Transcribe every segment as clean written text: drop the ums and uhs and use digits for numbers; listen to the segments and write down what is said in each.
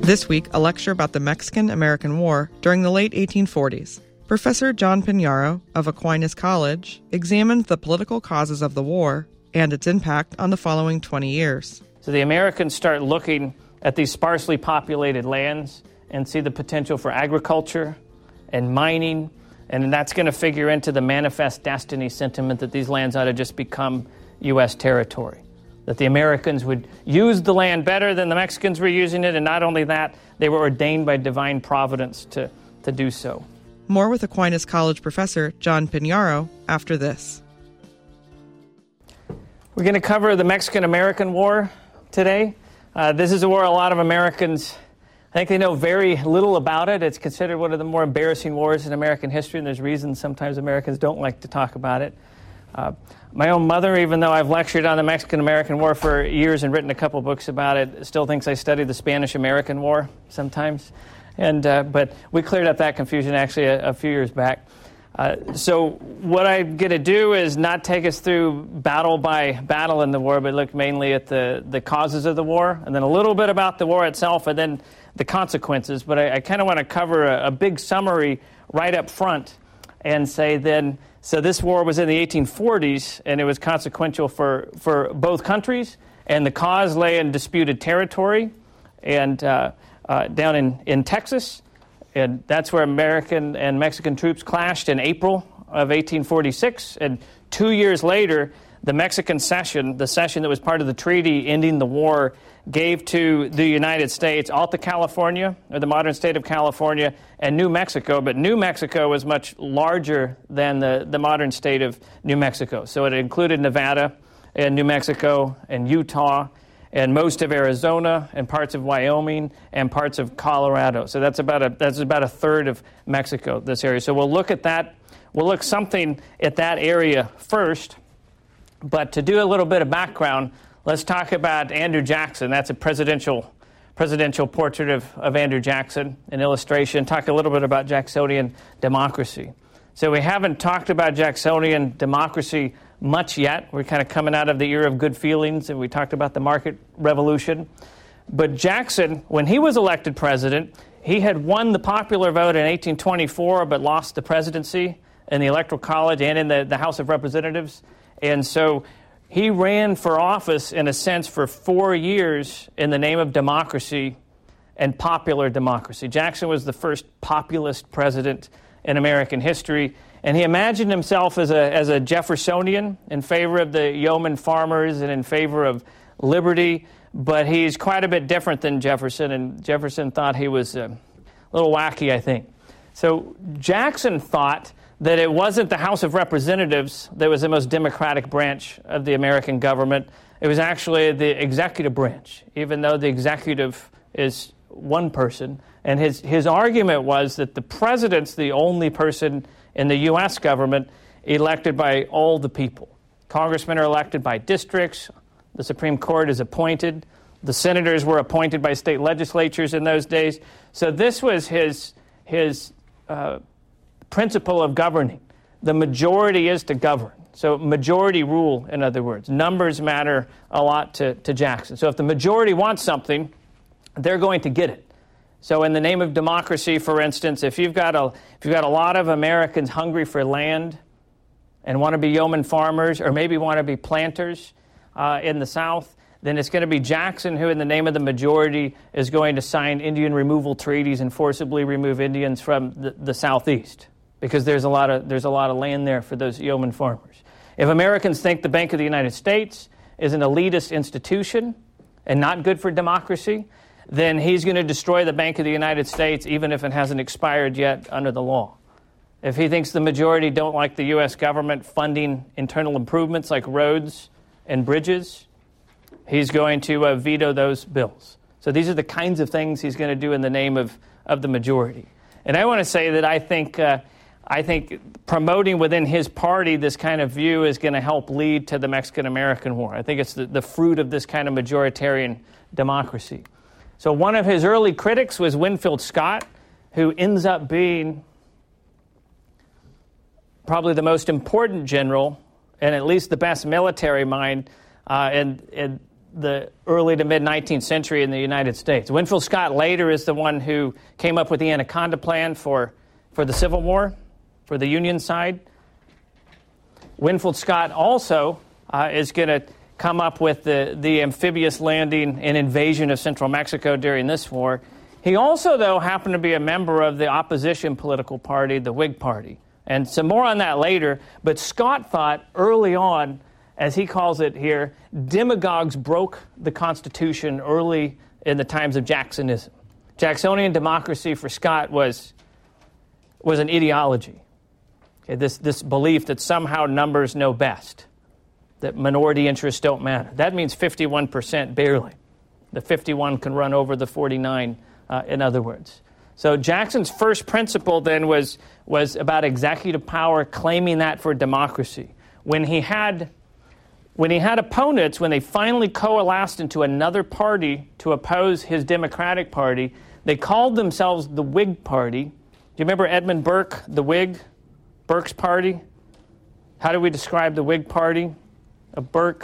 This week, a lecture about the Mexican-American War during the late 1840s. Professor John Pinheiro of Aquinas College examined the political causes of the war and its impact on the following 20 years. So the Americans start looking at these sparsely populated lands and see the potential for agriculture and mining, and that's going to figure into the manifest destiny sentiment that these lands ought to just become U.S. territory. That the Americans would use the land better than the Mexicans were using it, and not only that, they were ordained by divine providence to do so. More with Aquinas College professor John Pinheiro after this. We're going to cover the Mexican-American War today. This is a war a lot of Americans, I think they know very little about it. It's considered one of the more embarrassing wars in American history, and there's reasons sometimes Americans don't like to talk about it. My own mother, even though I've lectured on the Mexican-American War for years and written a couple books about it, still thinks I studied the Spanish-American War sometimes. But we cleared up that confusion actually a few years back. So what I'm going to do is not take us through battle by battle in the war, but look mainly at the causes of the war, and then a little bit about the war itself, and then the consequences. But I kind of want to cover a big summary right up front and say then, so this war was in the 1840s, and it was consequential for both countries, and the cause lay in disputed territory, and down in Texas, and that's where American and Mexican troops clashed in April of 1846. And 2 years later, the Mexican cession, the cession that was part of the treaty ending the war, gave to the United States Alta California, or the modern state of California, and New Mexico. But New Mexico was much larger than the modern state of New Mexico. So it included Nevada and New Mexico and Utah and most of Arizona and parts of Wyoming and parts of Colorado. So that's about a third of Mexico, this area. So we'll look at that. We'll look something at that area first. But to do a little bit of background, let's talk about Andrew Jackson. That's a presidential portrait of Andrew Jackson, an illustration. Talk a little bit about Jacksonian democracy. So we haven't talked about Jacksonian democracy much yet. We're kind of coming out of the era of good feelings, and we talked about the market revolution. But Jackson, when he was elected president, he had won the popular vote in 1824, but lost the presidency in the Electoral College and in the House of Representatives. And so he ran for office, in a sense, for 4 years in the name of democracy and popular democracy. Jackson was the first populist president in American history. And he imagined himself as a Jeffersonian in favor of the yeoman farmers and in favor of liberty, but he's quite a bit different than Jefferson, and Jefferson thought he was a little wacky, I think. So Jackson thought that it wasn't the House of Representatives that was the most democratic branch of the American government. It was actually the executive branch, even though the executive is one person. And his argument was that the president's the only person in the U.S. government elected by all the people. Congressmen are elected by districts. The Supreme Court is appointed. The senators were appointed by state legislatures in those days. So this was his principle of governing. The majority is to govern. So majority rule, in other words. Numbers matter a lot to Jackson. So if the majority wants something, they're going to get it. So in the name of democracy, for instance, if you've got a lot of Americans hungry for land and want to be yeoman farmers or maybe want to be planters in the South, then it's going to be Jackson who, in the name of the majority, is going to sign Indian removal treaties and forcibly remove Indians from the Southeast, because there's a lot of land there for those yeoman farmers. If Americans think the Bank of the United States is an elitist institution and not good for democracy, then he's going to destroy the Bank of the United States even if it hasn't expired yet under the law. If he thinks the majority don't like the U.S. government funding internal improvements like roads and bridges, he's going to veto those bills. So these are the kinds of things he's going to do in the name of the majority. And I want to say that I think promoting within his party this kind of view is going to help lead to the Mexican-American War. I think it's the fruit of this kind of majoritarian democracy. So one of his early critics was Winfield Scott, who ends up being probably the most important general and at least the best military mind in the early to mid-19th century in the United States. Winfield Scott later is the one who came up with the Anaconda Plan for the Civil War, for the Union side. Winfield Scott also is going to come up with the amphibious landing and invasion of central Mexico during this war. He also, though, happened to be a member of the opposition political party, the Whig Party. And some more on that later. But Scott thought early on, as he calls it here, demagogues broke the Constitution early in the times of Jacksonism. Jacksonian democracy for Scott was an ideology. Okay, this belief that somehow numbers know best, that minority interests don't matter. That means 51% barely. The 51 can run over the 49, in other words. So Jackson's first principle then was about executive power, claiming that for democracy. When he had opponents, when they finally coalesced into another party to oppose his Democratic Party, they called themselves the Whig Party. Do you remember Edmund Burke, the Whig? Burke's Party? How do we describe the Whig Party of Burke?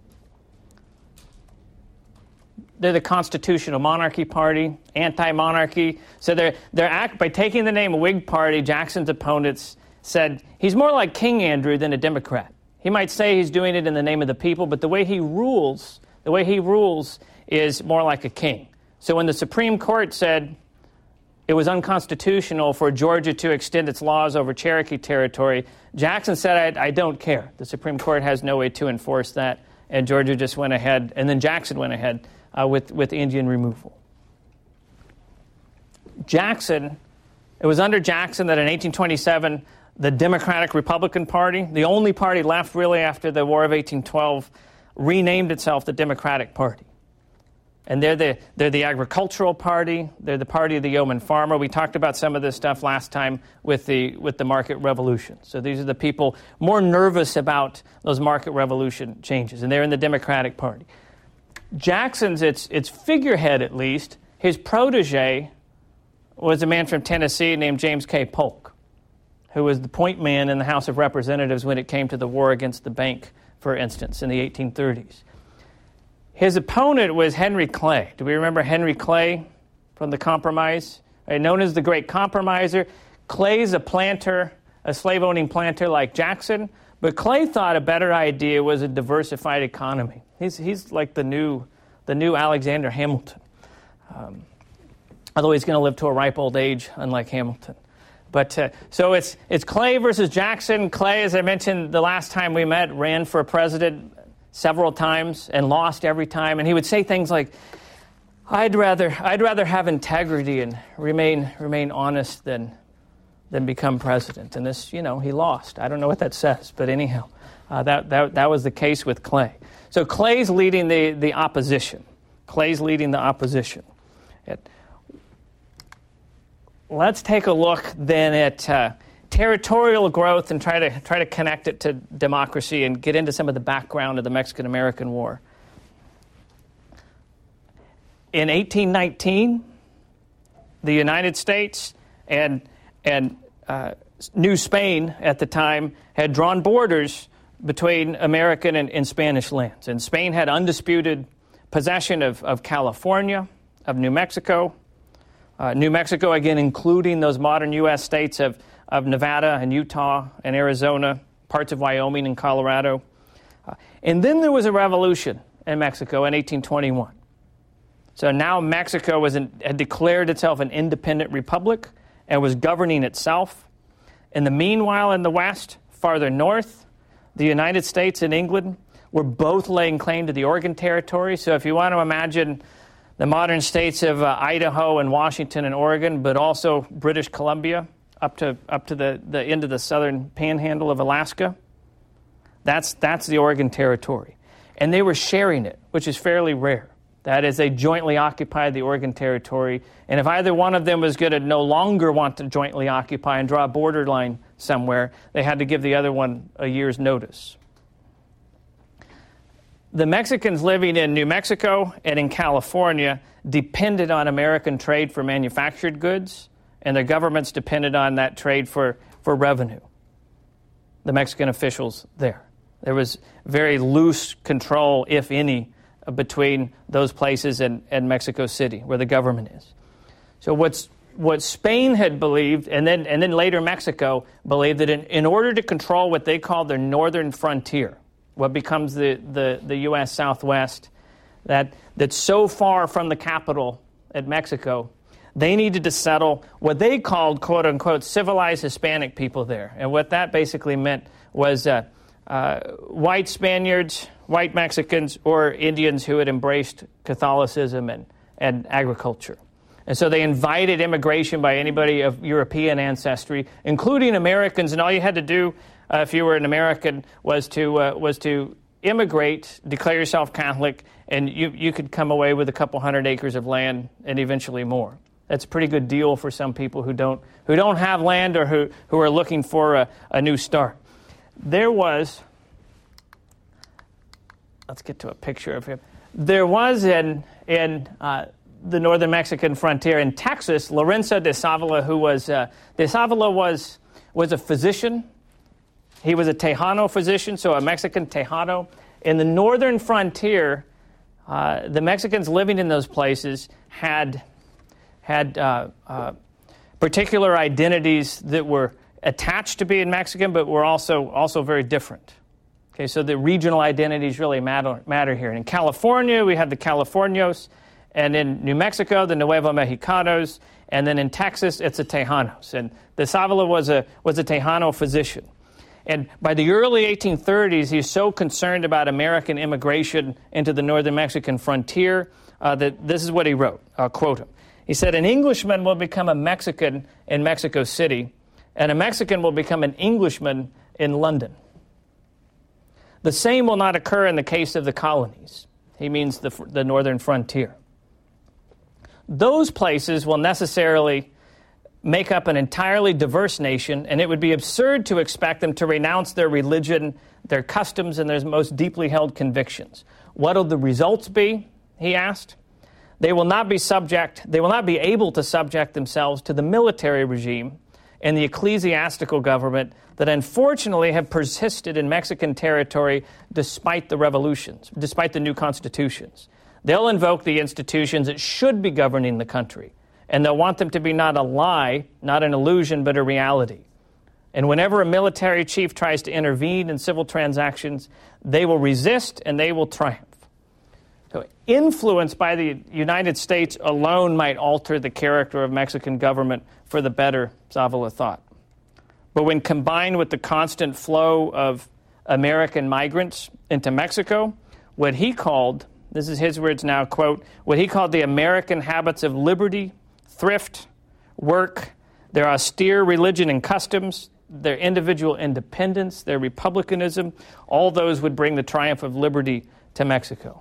They're the constitutional monarchy party, anti-monarchy. So by taking the name Whig Party, Jackson's opponents said he's more like King Andrew than a Democrat. He might say he's doing it in the name of the people, but the way he rules is more like a king. So when the Supreme Court said it was unconstitutional for Georgia to extend its laws over Cherokee territory, Jackson said, I don't care. The Supreme Court has no way to enforce that, and Georgia just went ahead, and then Jackson went ahead with Indian removal. It was under Jackson that in 1827, the Democratic-Republican Party, the only party left really after the War of 1812, renamed itself the Democratic Party. And they're the agricultural party. They're the party of the yeoman farmer. We talked about some of this stuff last time with the market revolution. So these are the people more nervous about those market revolution changes, and they're in the Democratic Party. Jackson's, its figurehead at least, his protege was a man from Tennessee named James K. Polk, who was the point man in the House of Representatives when it came to the war against the bank, for instance, in the 1830s. His opponent was Henry Clay. Do we remember Henry Clay from the Compromise? Known as the Great Compromiser. Clay's a planter, a slave-owning planter like Jackson, but Clay thought a better idea was a diversified economy. He's like the new Alexander Hamilton, although he's going to live to a ripe old age, unlike Hamilton. But so it's Clay versus Jackson. Clay, as I mentioned the last time we met, ran for president several times and lost every time. And he would say things like, "I'd rather have integrity and remain honest than become president." And this, he lost. I don't know what that says, but anyhow, that was the case with Clay. So Clay's leading the opposition. Let's take a look then at territorial growth and try to connect it to democracy and get into some of the background of the Mexican-American War. In 1819, the United States and New Spain at the time had drawn borders between American and Spanish lands. And Spain had undisputed possession of California, of New Mexico. New Mexico, again, including those modern U.S. states of Nevada and Utah and Arizona, parts of Wyoming and Colorado. And then there was a revolution in Mexico in 1821. So now Mexico had declared itself an independent republic and was governing itself. In the meanwhile, in the West, farther north, the United States and England were both laying claim to the Oregon Territory. So if you want to imagine the modern states of Idaho and Washington and Oregon, but also British Columbia, up to the end of the southern panhandle of Alaska, that's the Oregon Territory. And they were sharing it, which is fairly rare. That is, they jointly occupied the Oregon Territory. And if either one of them was going to no longer want to jointly occupy and draw a borderline somewhere, they had to give the other one a year's notice. The Mexicans living in New Mexico and in California depended on American trade for manufactured goods, and their governments depended on that trade for revenue. The Mexican officials there. There was very loose control, if any, between those places and Mexico City, where the government is. So what Spain had believed, and then later Mexico, believed that in order to control what they called their northern frontier, what becomes the U.S. Southwest, that's so far from the capital at Mexico, they needed to settle what they called, quote-unquote, civilized Hispanic people there. And what that basically meant was white Spaniards, white Mexicans, or Indians who had embraced Catholicism and agriculture. And so they invited immigration by anybody of European ancestry, including Americans, and all you had to do if you were an American was to immigrate, declare yourself Catholic, and you could come away with a couple hundred acres of land and eventually more. That's a pretty good deal for some people who don't have land or who are looking for a new start. There was, let's get to a picture of him. There was in the northern Mexican frontier in Texas, Lorenzo de Zavala, who was de Zavala was a physician. He was a Tejano physician, so a Mexican Tejano. In the northern frontier, the Mexicans living in those places had particular identities that were attached to being Mexican, but were also very different. Okay, so the regional identities really matter here. And in California, we have the Californios, and in New Mexico, the Nuevo Mexicanos, and then in Texas, it's the Tejanos. And de Zavala was a Tejano physician. And by the early 1830s, he's so concerned about American immigration into the northern Mexican frontier that this is what he wrote. I'll quote him. He said, "An Englishman will become a Mexican in Mexico City, and a Mexican will become an Englishman in London. The same will not occur in the case of the colonies." He means the northern frontier. Those places will necessarily make up an entirely diverse nation, and it would be absurd to expect them to renounce their religion, their customs, and their most deeply held convictions. What will the results be? He asked. They will not be able to subject themselves to the military regime and the ecclesiastical government that unfortunately have persisted in Mexican territory despite the revolutions, despite the new constitutions. They'll invoke the institutions that should be governing the country, and they'll want them to be not a lie, not an illusion, but a reality. And whenever a military chief tries to intervene in civil transactions, they will resist and they will triumph. So influence by the United States alone might alter the character of Mexican government for the better, Zavala thought. But when combined with the constant flow of American migrants into Mexico, what he called, this is his words now, quote, what he called the American habits of liberty, thrift, work, their austere religion and customs, their individual independence, their republicanism, all those would bring the triumph of liberty to Mexico.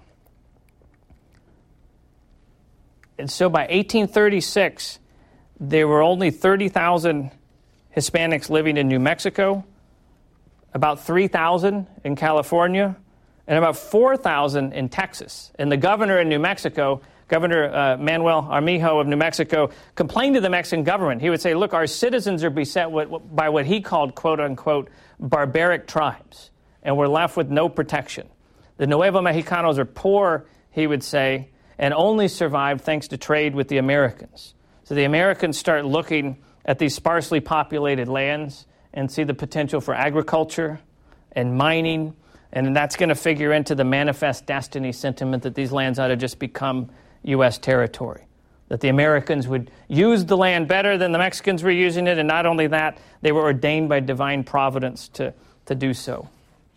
And so by 1836, there were only 30,000 Hispanics living in New Mexico, about 3,000 in California, and about 4,000 in Texas. And the governor in New Mexico, Governor Manuel Armijo of New Mexico, complained to the Mexican government. He would say, look, our citizens are beset by what he called, quote-unquote, barbaric tribes, and we're left with no protection. The Nuevo Mexicanos are poor, he would say, and only survived thanks to trade with the Americans. So the Americans start looking at these sparsely populated lands and see the potential for agriculture and mining, and that's going to figure into the manifest destiny sentiment that these lands ought to just become U.S. territory, that the Americans would use the land better than the Mexicans were using it, and not only that, they were ordained by divine providence to do so.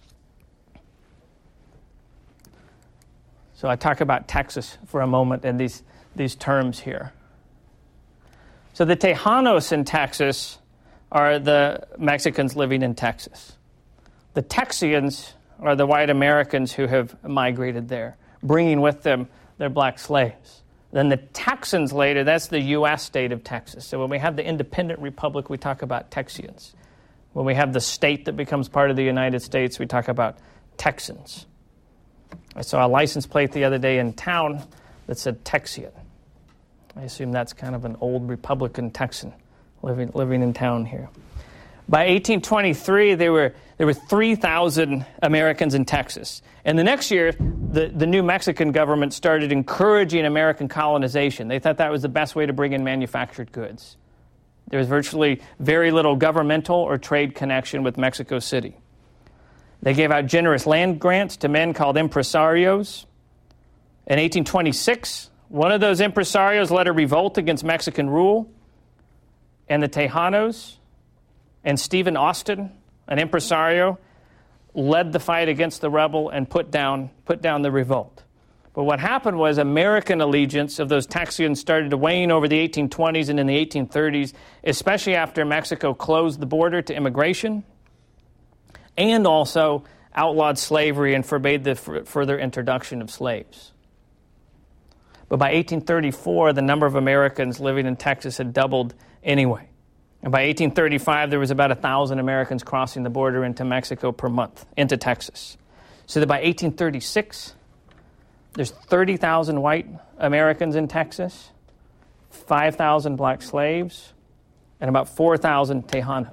So I talk about Texas for a moment and these terms here. So the Tejanos in Texas are the Mexicans living in Texas. The Texians are the white Americans who have migrated there, bringing with them their black slaves. Then the Texans later, that's the U.S. state of Texas. So when we have the independent republic, we talk about Texians. When we have the state that becomes part of the United States, we talk about Texans. I saw a license plate the other day in town that said Texian. I assume that's kind of an old Republican Texan living in town here. By 1823, there there were 3,000 Americans in Texas. And the next year, the new Mexican government started encouraging American colonization. They thought that was the best way to bring in manufactured goods. There was virtually very little governmental or trade connection with Mexico City. They gave out generous land grants to men called impresarios. In 1826, one of those impresarios led a revolt against Mexican rule, and the Tejanos and Stephen Austin, an impresario, led the fight against the rebel and put down the revolt. But what happened was American allegiance of those Texians started to wane over the 1820s and in the 1830s, especially after Mexico closed the border to immigration and also outlawed slavery and forbade the further introduction of slaves. But by 1834, the number of Americans living in Texas had doubled anyway. And by 1835, there was about 1,000 Americans crossing the border into Mexico per month, into Texas. So that by 1836, there's 30,000 white Americans in Texas, 5,000 black slaves, and about 4,000 Tejanos.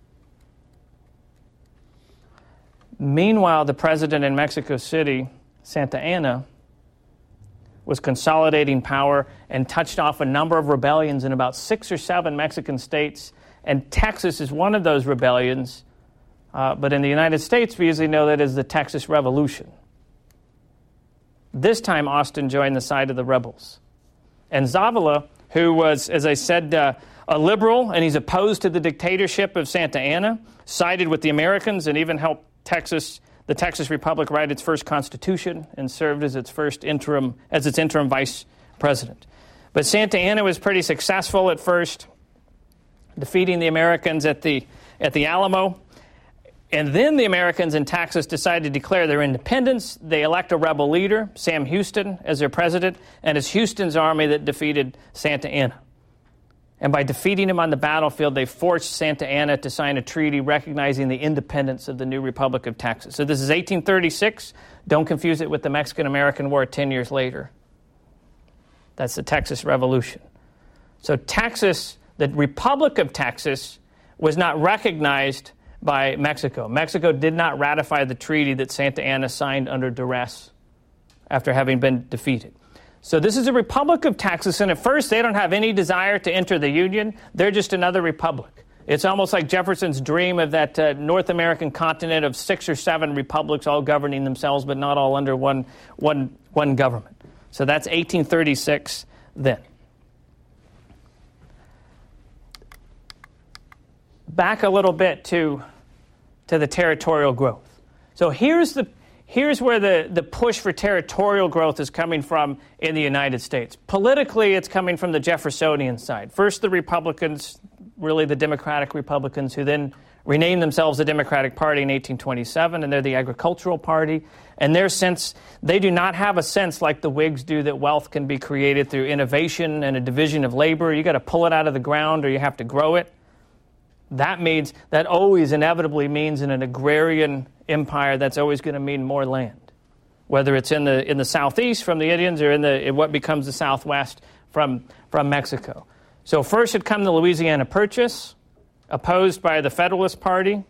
Meanwhile, the president in Mexico City, Santa Anna, was consolidating power and touched off a number of rebellions in about 6 or 7 Mexican states, and Texas is one of those rebellions. But in the United States, we usually know that as the Texas Revolution. This time, Austin joined the side of the rebels. And Zavala, who was, as I said, a liberal, and he's opposed to the dictatorship of Santa Anna, sided with the Americans and even helped the Texas Republic write its first constitution and served as its interim vice president. But Santa Anna was pretty successful at first, defeating the Americans at the Alamo. And then the Americans in Texas decided to declare their independence. They elect a rebel leader, Sam Houston, as their president, and it's Houston's army that defeated Santa Anna. And by defeating him on the battlefield, they forced Santa Anna to sign a treaty recognizing the independence of the new Republic of Texas. So this is 1836. Don't confuse it with the Mexican-American War 10 years later. That's the Texas Revolution. So Texas, the Republic of Texas, was not recognized by Mexico. Mexico did not ratify the treaty that Santa Anna signed under duress after having been defeated. So this is a Republic of Texas, and at first they don't have any desire to enter the Union. They're just another republic. It's almost like Jefferson's dream of that North American continent of 6 or 7 republics all governing themselves, but not all under one government. So that's 1836 then. Back a little bit to the territorial growth. So here's where the push for territorial growth is coming from in the United States. Politically, it's coming from the Jeffersonian side. First, the Republicans, really the Democratic Republicans, who then renamed themselves the Democratic Party in 1827, and they're the agricultural party. And they do not have a sense like the Whigs do that wealth can be created through innovation and a division of labor. You got to pull it out of the ground or you have to grow it. That always inevitably means in an agrarian empire that's always going to mean more land, whether it's in the southeast from the Indians or in what becomes the southwest from Mexico. So first had come the Louisiana Purchase, opposed by the Federalist Party.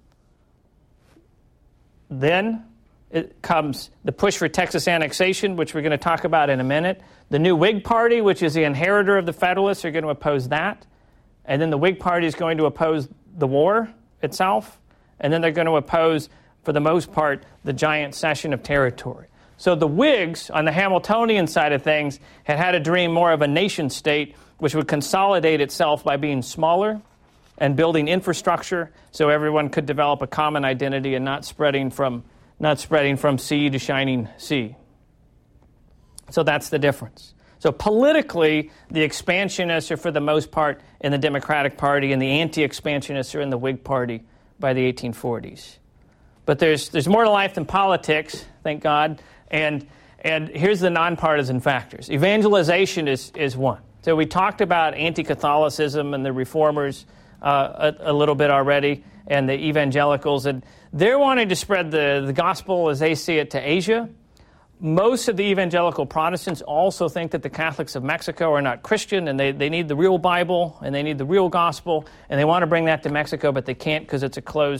Then it comes the push for Texas annexation, which we're going to talk about in a minute. The new Whig Party, which is the inheritor of the Federalists, are going to oppose that. And then the Whig Party is going to oppose the war itself. And then they're going to oppose, for the most part, the giant cession of territory. So the Whigs, on the Hamiltonian side of things, had a dream more of a nation state which would consolidate itself by being smaller and building infrastructure so everyone could develop a common identity and not spreading from sea to shining sea. So that's the difference. So politically, the expansionists are for the most part in the Democratic Party, and the anti-expansionists are in the Whig Party by the 1840s. But there's more to life than politics, thank God. And here's the nonpartisan factors. Evangelization is one. So we talked about anti-Catholicism and the reformers a little bit already, and the evangelicals, and they're wanting to spread the gospel as they see it to Asia. Most of the evangelical Protestants also think that the Catholics of Mexico are not Christian, and they need the real Bible, and they need the real gospel, and they want to bring that to Mexico, but they can't because it's a closed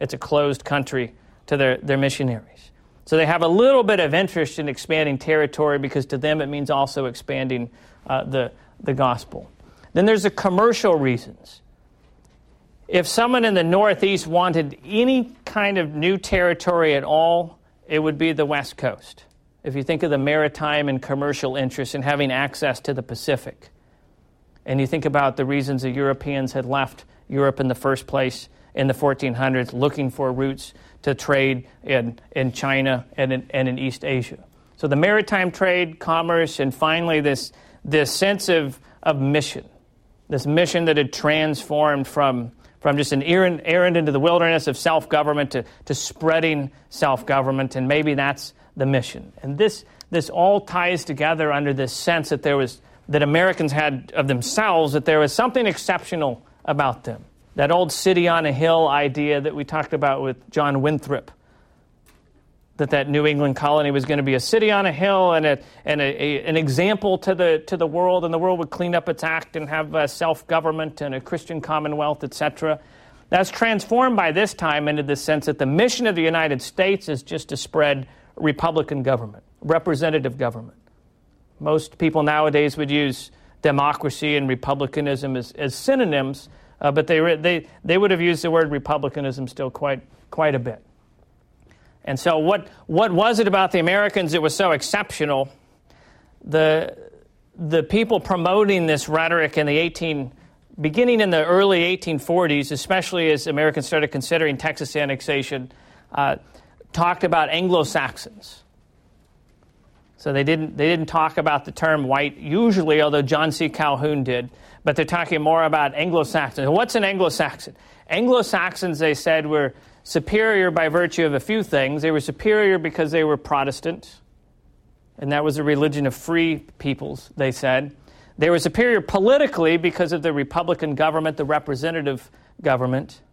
It's a closed country to their missionaries. So they have a little bit of interest in expanding territory because to them it means also expanding the gospel. Then there's the commercial reasons. If someone in the Northeast wanted any kind of new territory at all, it would be the West Coast. If you think of the maritime and commercial interests in having access to the Pacific, and you think about the reasons the Europeans had left Europe in the first place in the 1400s, looking for routes to trade in China and in East Asia. So the maritime trade, commerce, and finally this sense of mission, this mission that had transformed from just an errand into the wilderness of self-government to spreading self-government, and maybe that's the mission. And this all ties together under this sense that Americans had of themselves, that there was something exceptional about them. That old city on a hill idea that we talked about with John Winthrop, that New England colony was going to be a city on a hill and an example to the world, and the world would clean up its act and have self-government and a Christian commonwealth, etc. That's transformed by this time into the sense that the mission of the United States is just to spread Republican government, representative government. Most people nowadays would use democracy and republicanism as synonyms, but they would have used the word republicanism still quite a bit. And so what was it about the Americans that was so exceptional? The people promoting this rhetoric beginning in the early 1840s, especially as Americans started considering Texas annexation, talked about Anglo-Saxons. So they didn't talk about the term white usually, although John C. Calhoun did, but they're talking more about Anglo-Saxons. What's an Anglo-Saxon? Anglo-Saxons, they said, were superior by virtue of a few things. They were superior because they were Protestant, and that was a religion of free peoples, they said. They were superior politically because of the Republican government, the representative government.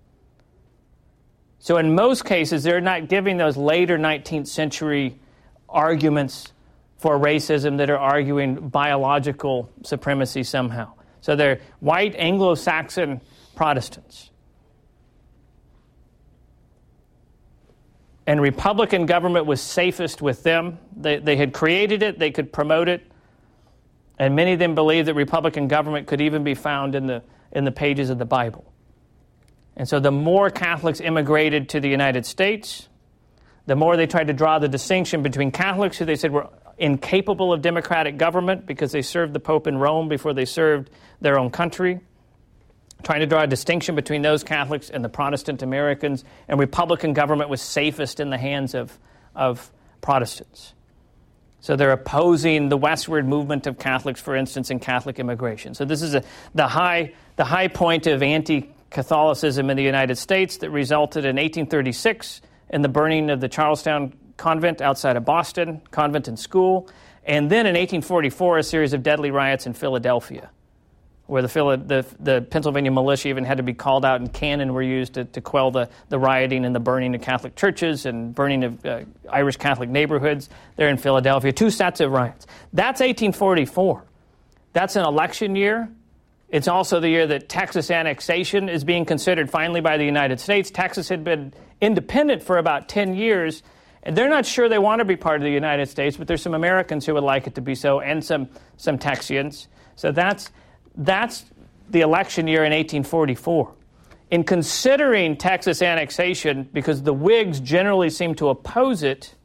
So in most cases, they're not giving those later 19th century arguments for racism that are arguing biological supremacy somehow. So they're white Anglo-Saxon Protestants. And Republican government was safest with them. They had created it, they could promote it, and many of them believed that Republican government could even be found in the pages of the Bible. And so the more Catholics immigrated to the United States, the more they tried to draw the distinction between Catholics, who they said were incapable of democratic government because they served the Pope in Rome before they served their own country, trying to draw a distinction between those Catholics and the Protestant Americans, and Republican government was safest in the hands of Protestants. So they're opposing the westward movement of Catholics, for instance, in Catholic immigration. So this is the high point of anti-Catholicism in the United States that resulted in 1836 in the burning of the Charlestown Convent outside of Boston, convent and school, and then in 1844 a series of deadly riots in Philadelphia, where the Pennsylvania militia even had to be called out, and cannon were used to quell the rioting and the burning of Catholic churches and burning of Irish Catholic neighborhoods there in Philadelphia. 2 sets of riots. That's 1844. That's an election year. It's also the year that Texas annexation is being considered finally by the United States. Texas had been independent for about 10 years, and they're not sure they want to be part of the United States, but there's some Americans who would like it to be so, and some Texians. So that's the election year in 1844. In considering Texas annexation, because the Whigs generally seem to oppose it,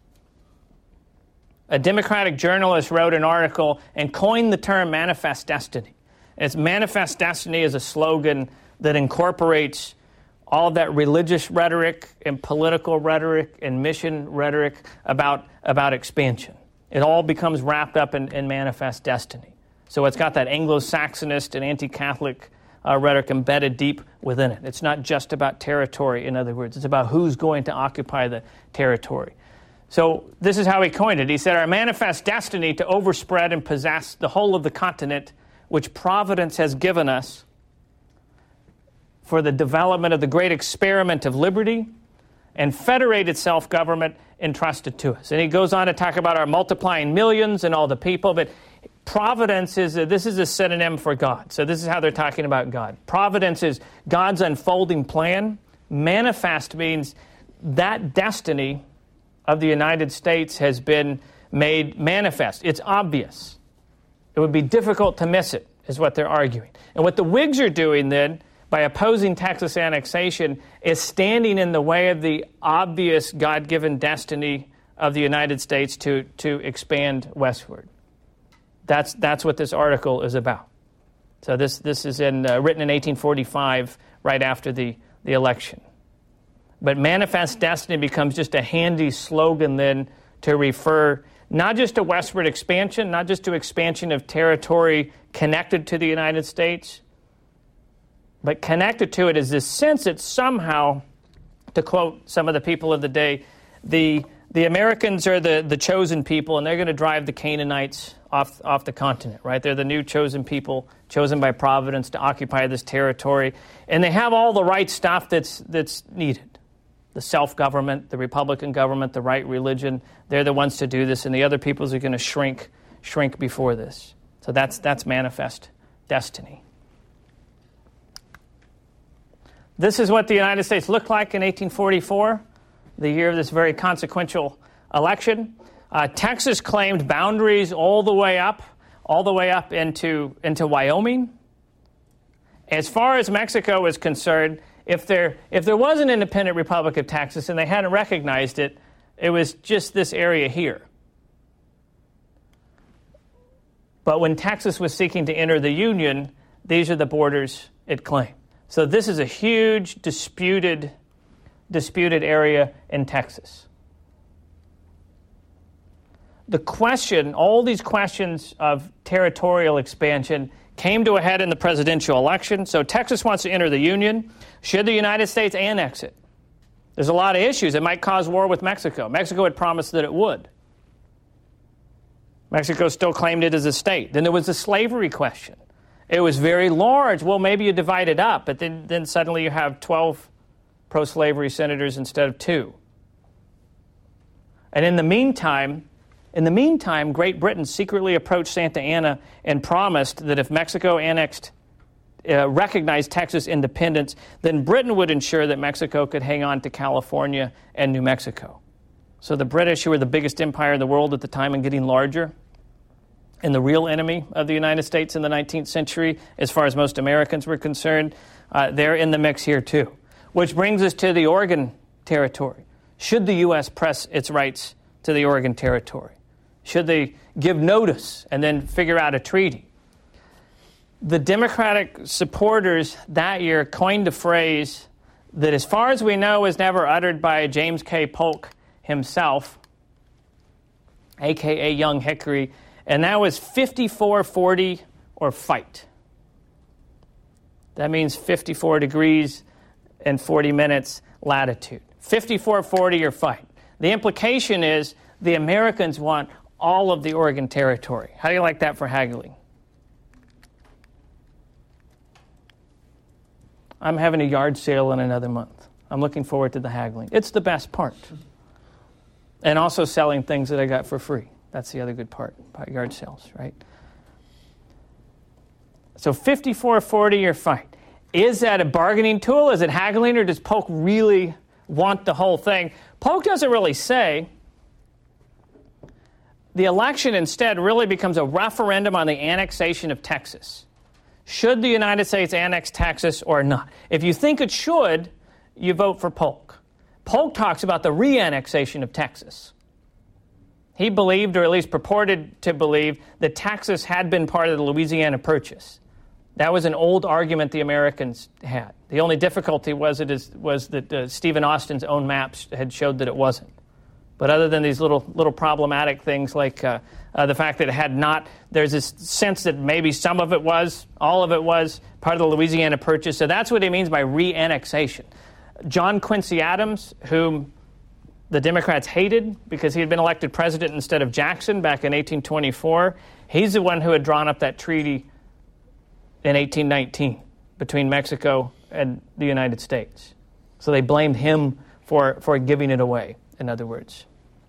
a Democratic journalist wrote an article and coined the term manifest destiny. And it's manifest destiny is a slogan that incorporates all of that religious rhetoric and political rhetoric and mission rhetoric about expansion. It all becomes wrapped up in manifest destiny. So it's got that Anglo-Saxonist and anti-Catholic rhetoric embedded deep within it. It's not just about territory, in other words. It's about who's going to occupy the territory. So this is how he coined it. He said, our manifest destiny to overspread and possess the whole of the continent, which Providence has given us for the development of the great experiment of liberty and federated self-government entrusted to us. And he goes on to talk about our multiplying millions and all the people, but Providence this is a synonym for God. So this is how they're talking about God. Providence is God's unfolding plan Manifest means that destiny of the United States has been made manifest. It's obvious. It would be difficult to miss it, is what they're arguing. And what the Whigs are doing then, by opposing Texas annexation, is standing in the way of the obvious God-given destiny of the United States to expand westward. That's what this article is about. So this is written in 1845, right after the election. But manifest destiny becomes just a handy slogan then to refer not just to westward expansion, not just to expansion of territory connected to the United States, but connected to it is this sense that somehow, to quote some of the people of the day, the Americans are the chosen people, and they're going to drive the Canaanites off the continent, right? They're the new chosen people, chosen by Providence to occupy this territory, and they have all the right stuff that's needed. The self-government, the Republican government, the right religion, they're the ones to do this, and the other peoples are going to shrink before this. So that's manifest destiny. This is what the United States looked like in 1844, the year of this very consequential election. Texas claimed boundaries all the way up into Wyoming. As far as Mexico is concerned, if there was an independent Republic of Texas and they hadn't recognized it, it was just this area here. But when Texas was seeking to enter the Union, these are the borders it claimed. So this is a huge disputed area in Texas. All these questions of territorial expansion came to a head in the presidential election. So Texas wants to enter the Union. Should the United States annex it? There's a lot of issues. It might cause war with Mexico. Mexico had promised that it would. Mexico still claimed it as a state. Then there was the slavery question. It was very large. Well, maybe you divide it up, but then suddenly you have 12 pro-slavery senators instead of 2. And in the meantime, Great Britain secretly approached Santa Anna and promised that if Mexico recognized Texas independence, then Britain would ensure that Mexico could hang on to California and New Mexico. So the British, who were the biggest empire in the world at the time and getting larger, and the real enemy of the United States in the 19th century, as far as most Americans were concerned, they're in the mix here too. Which brings us to the Oregon Territory. Should the U.S. press its rights to the Oregon Territory? Should they give notice and then figure out a treaty? The Democratic supporters that year coined a phrase that, as far as we know, was never uttered by James K. Polk himself, a.k.a. Young Hickory, and that was 54-40 or fight. That means 54 degrees and 40 minutes latitude. 54-40 or fight. The implication is the Americans want all of the Oregon Territory. How do you like that for haggling? I'm having a yard sale in another month. I'm looking forward to the haggling. It's the best part. And also selling things that I got for free. That's the other good part about yard sales, right? So 54-40 or fight. Is that a bargaining tool? Is it haggling, or does Polk really want the whole thing? Polk doesn't really say. The election instead really becomes a referendum on the annexation of Texas. Should the United States annex Texas or not? If you think it should, you vote for Polk. Polk talks about the re-annexation of Texas. He believed, or at least purported to believe, that Texas had been part of the Louisiana Purchase. That was an old argument the Americans had. The only difficulty was that Stephen Austin's own maps had showed that it wasn't. But other than these little problematic things like the fact that it had not, there's this sense that maybe some of it was, all of it was, part of the Louisiana Purchase. So that's what he means by re-annexation. John Quincy Adams, whom the Democrats hated because he had been elected president instead of Jackson back in 1824, he's the one who had drawn up that treaty in 1819 between Mexico and the United States. So they blamed him for giving it away, in other words.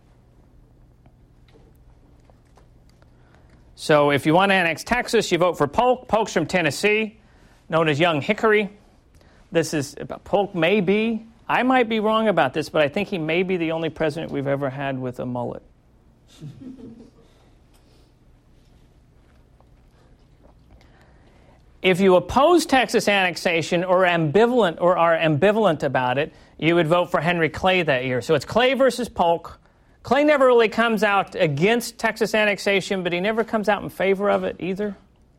So if you want to annex Texas, you vote for Polk. Polk's from Tennessee, known as Young Hickory. Polk may be I might be wrong about this, but I think he may be the only president we've ever had with a mullet. If you oppose Texas annexation or are ambivalent about it, you would vote for Henry Clay that year. So it's Clay versus Polk. Clay never really comes out against Texas annexation, but he never comes out in favor of it either.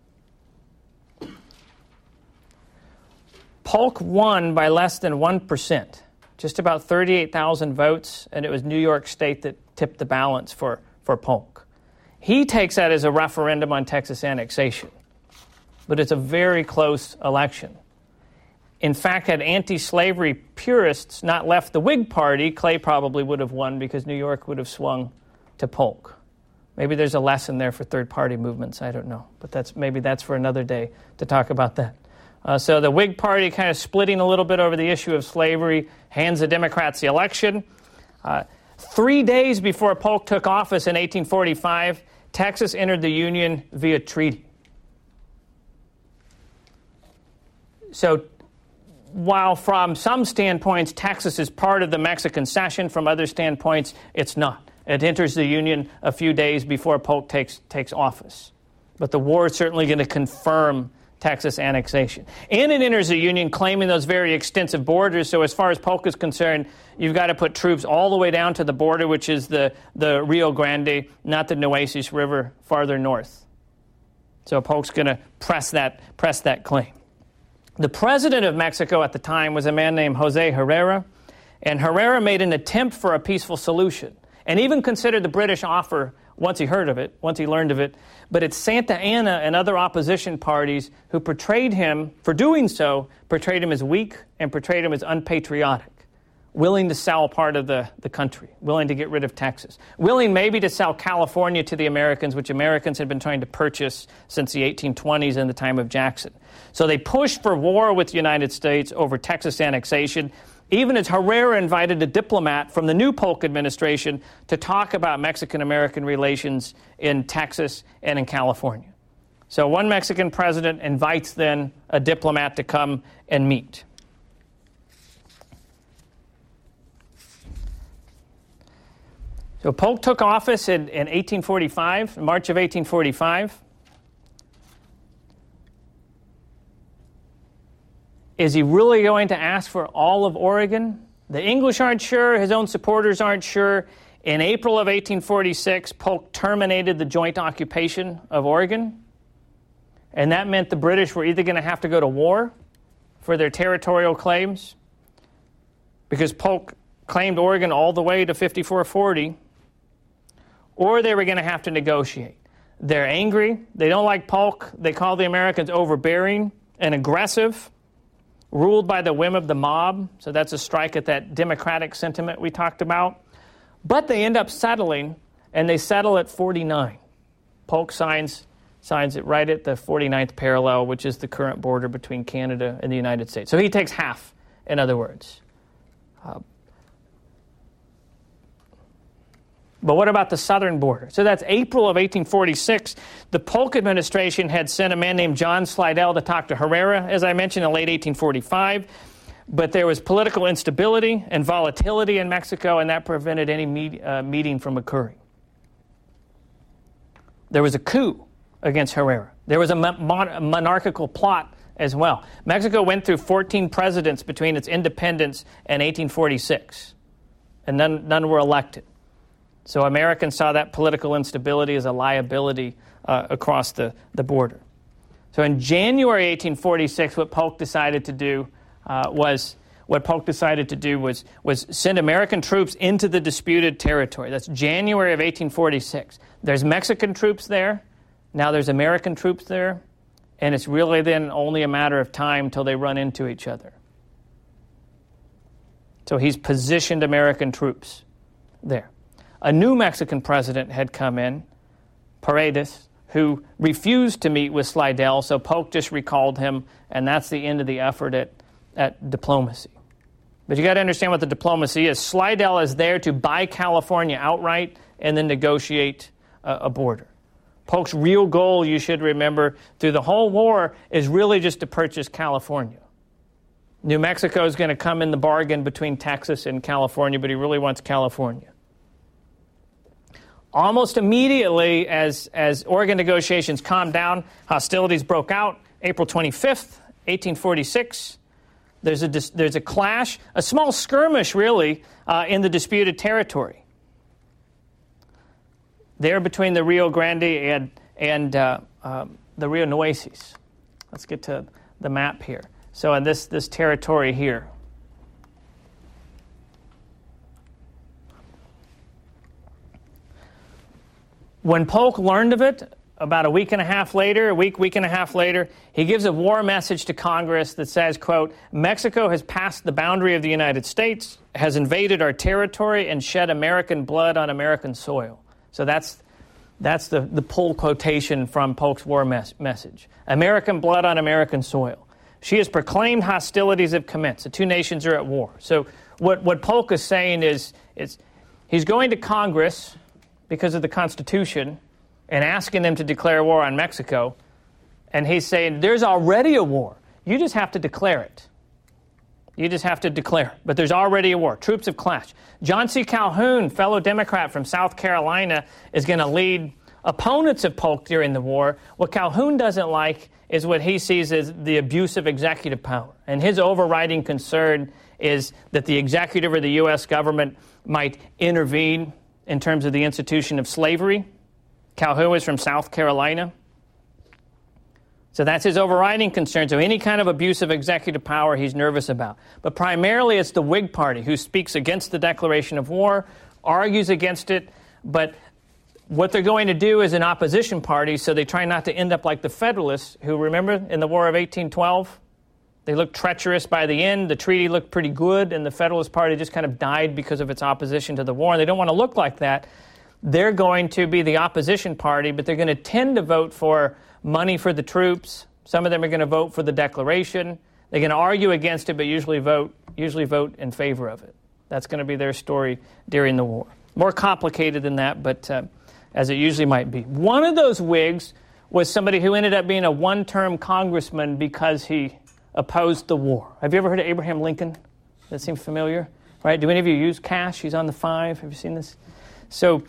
Polk won by less than 1%, just about 38,000 votes, and it was New York State that tipped the balance for Polk. He takes that as a referendum on Texas annexation, but it's a very close election. In fact, had anti-slavery purists not left the Whig Party, Clay probably would have won because New York would have swung to Polk. Maybe there's a lesson there for third-party movements. I don't know. But maybe that's for another day to talk about that. So the Whig Party kind of splitting a little bit over the issue of slavery, hands the Democrats the election. 3 days before Polk took office in 1845, Texas entered the Union via treaty. So while from some standpoints Texas is part of the Mexican cession, from other standpoints it's not. It enters the Union a few days before Polk takes office. But the war is certainly going to confirm Texas annexation. And it enters the Union claiming those very extensive borders. So as far as Polk is concerned, you've got to put troops all the way down to the border, which is the Rio Grande, not the Nueces River farther north. So Polk's going to press that claim. The president of Mexico at the time was a man named Jose Herrera, and Herrera made an attempt for a peaceful solution and even considered the British offer once he learned of it. But it's Santa Anna and other opposition parties who portrayed him as weak and portrayed him as unpatriotic, willing to sell part of the country, willing to get rid of Texas, willing maybe to sell California to the Americans, which Americans had been trying to purchase since the 1820s and the time of Jackson. So they pushed for war with the United States over Texas annexation, even as Herrera invited a diplomat from the new Polk administration to talk about Mexican-American relations in Texas and in California. So one Mexican president invites then a diplomat to come and meet. So Polk took office in 1845, March of 1845. Is he really going to ask for all of Oregon? The English aren't sure. His own supporters aren't sure. In April of 1846, Polk terminated the joint occupation of Oregon. And that meant the British were either going to have to go to war for their territorial claims, because Polk claimed Oregon all the way to 5440, or they were going to have to negotiate. They're angry. They don't like Polk. They call the Americans overbearing and aggressive, ruled by the whim of the mob. So that's a strike at that democratic sentiment we talked about. But they end up settling, and they settle at 49. Polk signs it right at the 49th parallel, which is the current border between Canada and the United States. So he takes half, in other words. But what about the southern border? So that's April of 1846. The Polk administration had sent a man named John Slidell to talk to Herrera, as I mentioned, in late 1845. But there was political instability and volatility in Mexico, and that prevented any meeting from occurring. There was a coup against Herrera. There was a monarchical plot as well. Mexico went through 14 presidents between its independence and 1846, and none were elected. So Americans saw that political instability as a liability across the border. So in January 1846, what Polk decided to do was send American troops into the disputed territory. That's January of 1846. There's Mexican troops there. Now there's American troops there. And it's really then only a matter of time till they run into each other. So he's positioned American troops there. A new Mexican president had come in, Paredes, who refused to meet with Slidell, so Polk just recalled him, and that's the end of the effort at diplomacy. But you got to understand what the diplomacy is. Slidell is there to buy California outright and then negotiate a border. Polk's real goal, you should remember, through the whole war is really just to purchase California. New Mexico is going to come in the bargain between Texas and California, but he really wants California. Almost immediately, as Oregon negotiations calmed down, hostilities broke out. April 25th, 1846. There's a clash, a small skirmish, really, in the disputed territory. There between the Rio Grande and the Rio Nueces. Let's get to the map here. So in this territory here. When Polk learned of it, about a week and a half later, he gives a war message to Congress that says, quote, Mexico has passed the boundary of the United States, has invaded our territory, and shed American blood on American soil. So that's the pull quotation from Polk's war message. American blood on American soil. She has proclaimed hostilities have commenced. The two nations are at war. So what Polk is saying is he's going to Congress because of the Constitution and asking them to declare war on Mexico. And he's saying, there's already a war. You just have to declare it. You just have to declare it. But there's already a war. Troops have clashed. John C. Calhoun, fellow Democrat from South Carolina, is going to lead opponents of Polk during the war. What Calhoun doesn't like is what he sees as the abuse of executive power. And his overriding concern is that the executive or the U.S. government might intervene in terms of the institution of slavery. Calhoun is from South Carolina. So that's his overriding concern. So any kind of abuse of executive power he's nervous about. But primarily it's the Whig Party who speaks against the declaration of war, argues against it, but what they're going to do is an opposition party, so they try not to end up like the Federalists, who, remember, in the War of 1812, they looked treacherous by the end. The treaty looked pretty good, and the Federalist Party just kind of died because of its opposition to the war. And they don't want to look like that. They're going to be the opposition party, but they're going to tend to vote for money for the troops. Some of them are going to vote for the Declaration. They're going to argue against it, but usually vote in favor of it. That's going to be their story during the war. More complicated than that, but as it usually might be. One of those Whigs was somebody who ended up being a one-term congressman because he opposed the war. Have you ever heard of Abraham Lincoln? That seems familiar, right? Do any of you use cash? He's on the 5. Have you seen this? So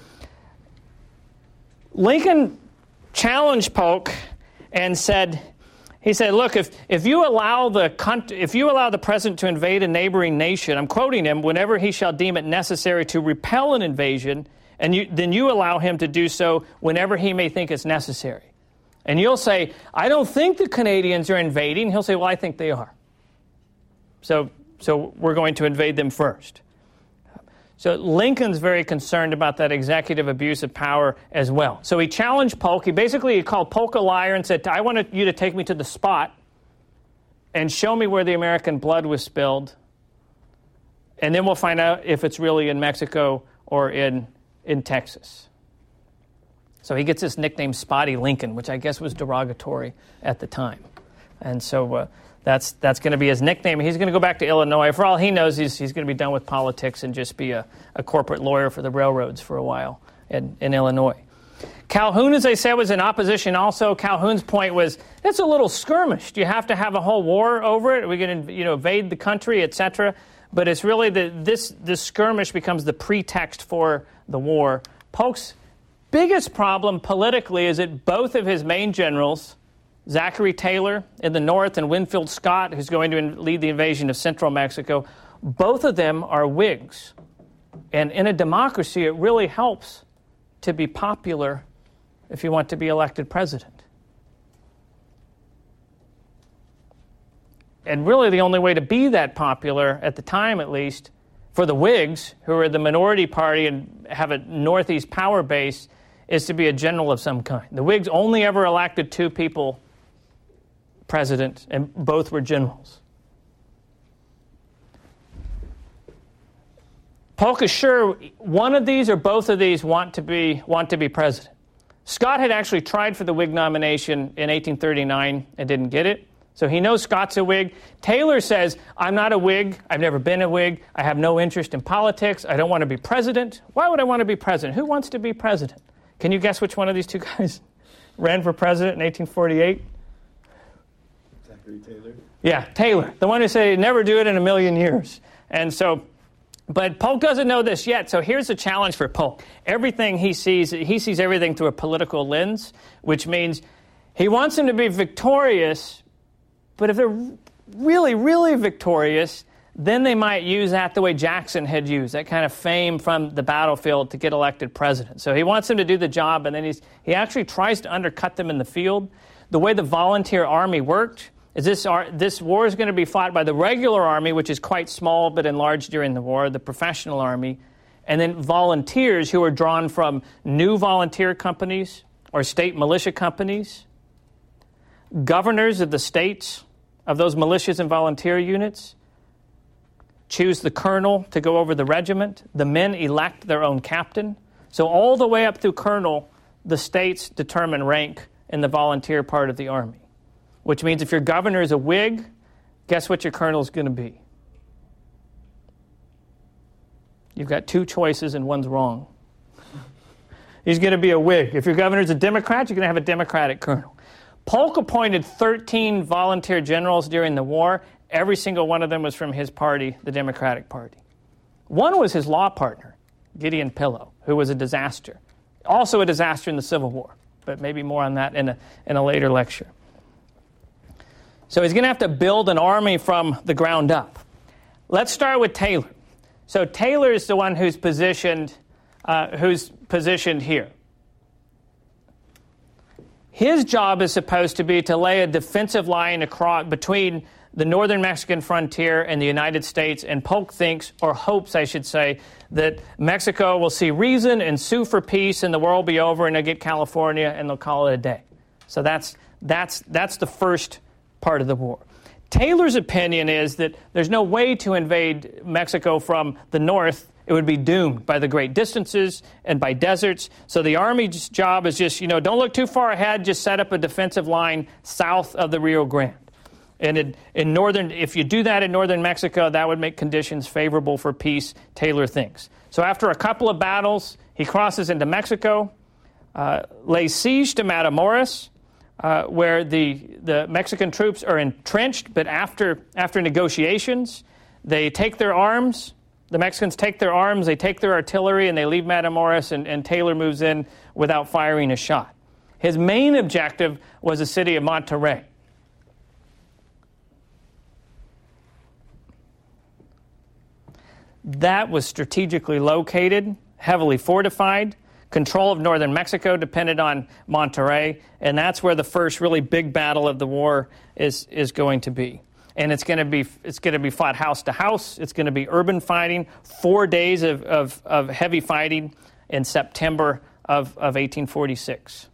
Lincoln challenged Polk and said, look, if you allow the president to invade a neighboring nation, I'm quoting him, whenever he shall deem it necessary to repel an invasion, then you allow him to do so whenever he may think it's necessary. And you'll say, I don't think the Canadians are invading. He'll say, well, I think they are. So we're going to invade them first. So Lincoln's very concerned about that executive abuse of power as well. So he challenged Polk. He called Polk a liar and said, I want you to take me to the spot and show me where the American blood was spilled. And then we'll find out if it's really in Mexico or in Texas. So he gets this nickname Spotty Lincoln, which I guess was derogatory at the time. And so that's going to be his nickname. He's going to go back to Illinois. For all he knows, he's going to be done with politics and just be a corporate lawyer for the railroads for a while in Illinois. Calhoun, as I said, was in opposition also. Calhoun's point was, it's a little skirmish. Do you have to have a whole war over it? Are we going to invade the country, etc.? But it's really this skirmish becomes the pretext for the war. Polk's biggest problem politically is that both of his main generals, Zachary Taylor in the north and Winfield Scott, who's going to lead the invasion of central Mexico, both of them are Whigs. And in a democracy, it really helps to be popular if you want to be elected president. And really the only way to be that popular, at the time at least, for the Whigs, who are the minority party and have a Northeast power base, is to be a general of some kind. The Whigs only ever elected 2 people president, and both were generals. Polk is sure one of these or both of these want to be president. Scott had actually tried for the Whig nomination in 1839 and didn't get it. So he knows Scott's a Whig. Taylor says, I'm not a Whig. I've never been a Whig. I have no interest in politics. I don't want to be president. Why would I want to be president? Who wants to be president? Can you guess which one of these two guys ran for president in 1848? Zachary Taylor? Yeah, Taylor, the one who said he'd never do it in a million years. And so, but Polk doesn't know this yet, so here's the challenge for Polk. Everything he sees everything through a political lens, which means he wants them to be victorious, but if they're really, really victorious, then they might use that the way Jackson had used, that kind of fame from the battlefield to get elected president. So he wants them to do the job, and then he actually tries to undercut them in the field. The way the volunteer army worked is this war is going to be fought by the regular army, which is quite small but enlarged during the war, the professional army, and then volunteers who are drawn from new volunteer companies or state militia companies, governors of the states of those militias and volunteer units, choose the colonel to go over the regiment. The men elect their own captain. So all the way up through colonel, the states determine rank in the volunteer part of the army, which means if your governor is a Whig, guess what your colonel is going to be? You've got two choices and one's wrong. He's going to be a Whig. If your governor is a Democrat, you're going to have a Democratic colonel. Polk appointed 13 volunteer generals during the war. Every single one of them was from his party, the Democratic Party. One was his law partner, Gideon Pillow, who was a disaster. Also a disaster in the Civil War, but maybe more on that in a later lecture. So he's going to have to build an army from the ground up. Let's start with Taylor. So Taylor is the one who's positioned here. His job is supposed to be to lay a defensive line across between the northern Mexican frontier and the United States, and Polk thinks, or hopes, I should say, that Mexico will see reason and sue for peace and the war will be over and they'll get California and they'll call it a day. So that's the first part of the war. Taylor's opinion is that there's no way to invade Mexico from the north. It would be doomed by the great distances and by deserts. So the Army's job is just, don't look too far ahead, just set up a defensive line south of the Rio Grande. And if you do that in northern Mexico, that would make conditions favorable for peace, Taylor thinks. So after a couple of battles, he crosses into Mexico, lays siege to Matamoros, where the Mexican troops are entrenched, but after negotiations, they take their arms. The Mexicans take their arms, they take their artillery, and they leave Matamoros, and Taylor moves in without firing a shot. His main objective was the city of Monterrey. That was strategically located, heavily fortified. Control of northern Mexico depended on Monterrey, and that's where the first really big battle of the war is going to be. And it's going to be fought house to house. It's going to be urban fighting. 4 days of heavy fighting in September of 1846.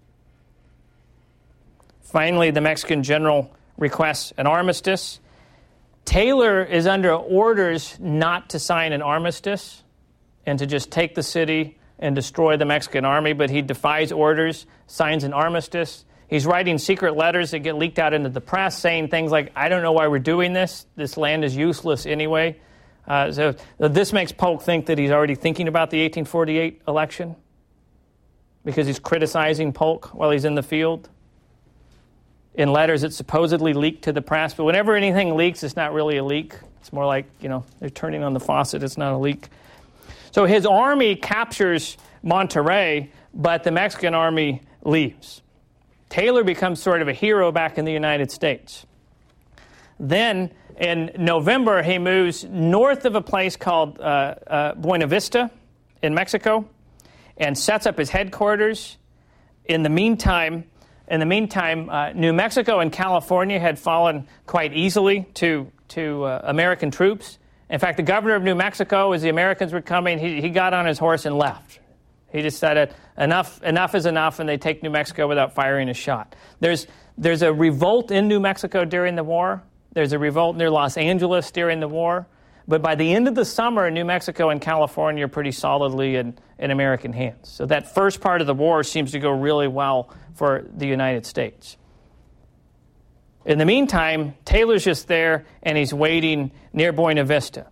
Finally, the Mexican general requests an armistice. Taylor is under orders not to sign an armistice and to just take the city and destroy the Mexican army, but he defies orders, signs an armistice. He's writing secret letters that get leaked out into the press saying things like, I don't know why we're doing this. This land is useless anyway. So this makes Polk think that he's already thinking about the 1848 election because he's criticizing Polk while he's in the field in letters that supposedly leaked to the press. But whenever anything leaks, it's not really a leak. It's more like, they're turning on the faucet. It's not a leak. So his army captures Monterrey, but the Mexican army leaves. Taylor becomes sort of a hero back in the United States. Then in November, he moves north of a place called Buena Vista in Mexico and sets up his headquarters. In the meantime, New Mexico and California had fallen quite easily to American troops. In fact, the governor of New Mexico, as the Americans were coming, he got on his horse and left. He just said, enough is enough, and they take New Mexico without firing a shot. There's a revolt in New Mexico during the war. There's a revolt near Los Angeles during the war. But by the end of the summer, New Mexico and California are pretty solidly in American hands. So that first part of the war seems to go really well for the United States. In the meantime, Taylor's just there, and he's waiting near Buena Vista.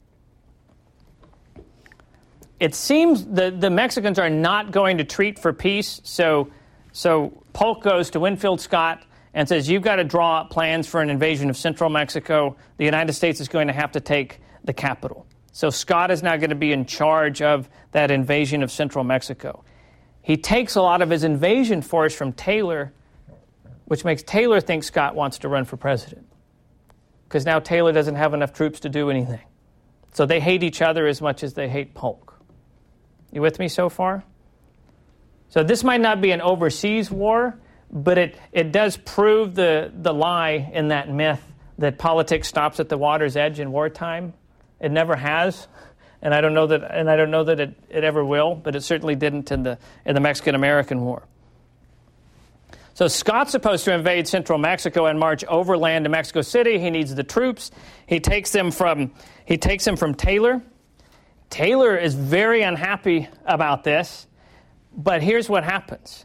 It seems the Mexicans are not going to treat for peace, so Polk goes to Winfield Scott and says, you've got to draw up plans for an invasion of central Mexico. The United States is going to have to take the capital. So Scott is now going to be in charge of that invasion of central Mexico. He takes a lot of his invasion force from Taylor, which makes Taylor think Scott wants to run for president, because now Taylor doesn't have enough troops to do anything. So they hate each other as much as they hate Polk. You with me so far? So this might not be an overseas war, but it does prove the lie in that myth that politics stops at the water's edge in wartime. It never has, and I don't know that it ever will, but it certainly didn't in the Mexican-American War. So Scott's supposed to invade central Mexico and march overland to Mexico City. He needs the troops. He takes them from Taylor. Taylor is very unhappy about this, but here's what happens.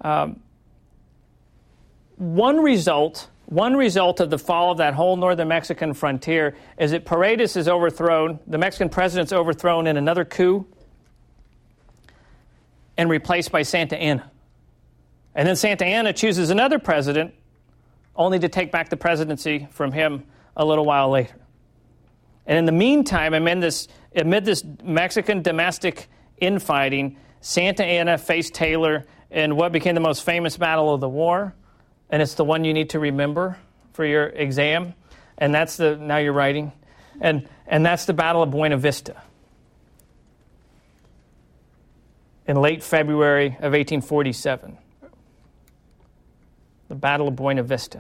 One result of the fall of that whole northern Mexican frontier is that Paredes is overthrown, the Mexican president's overthrown in another coup and replaced by Santa Anna. And then Santa Anna chooses another president, only to take back the presidency from him a little while later. And in the meantime, amid this Mexican domestic infighting, Santa Anna faced Taylor in what became the most famous battle of the war, and it's the one you need to remember for your exam. And that's now you're writing, and that's the Battle of Buena Vista in late February of 1847. The Battle of Buena Vista.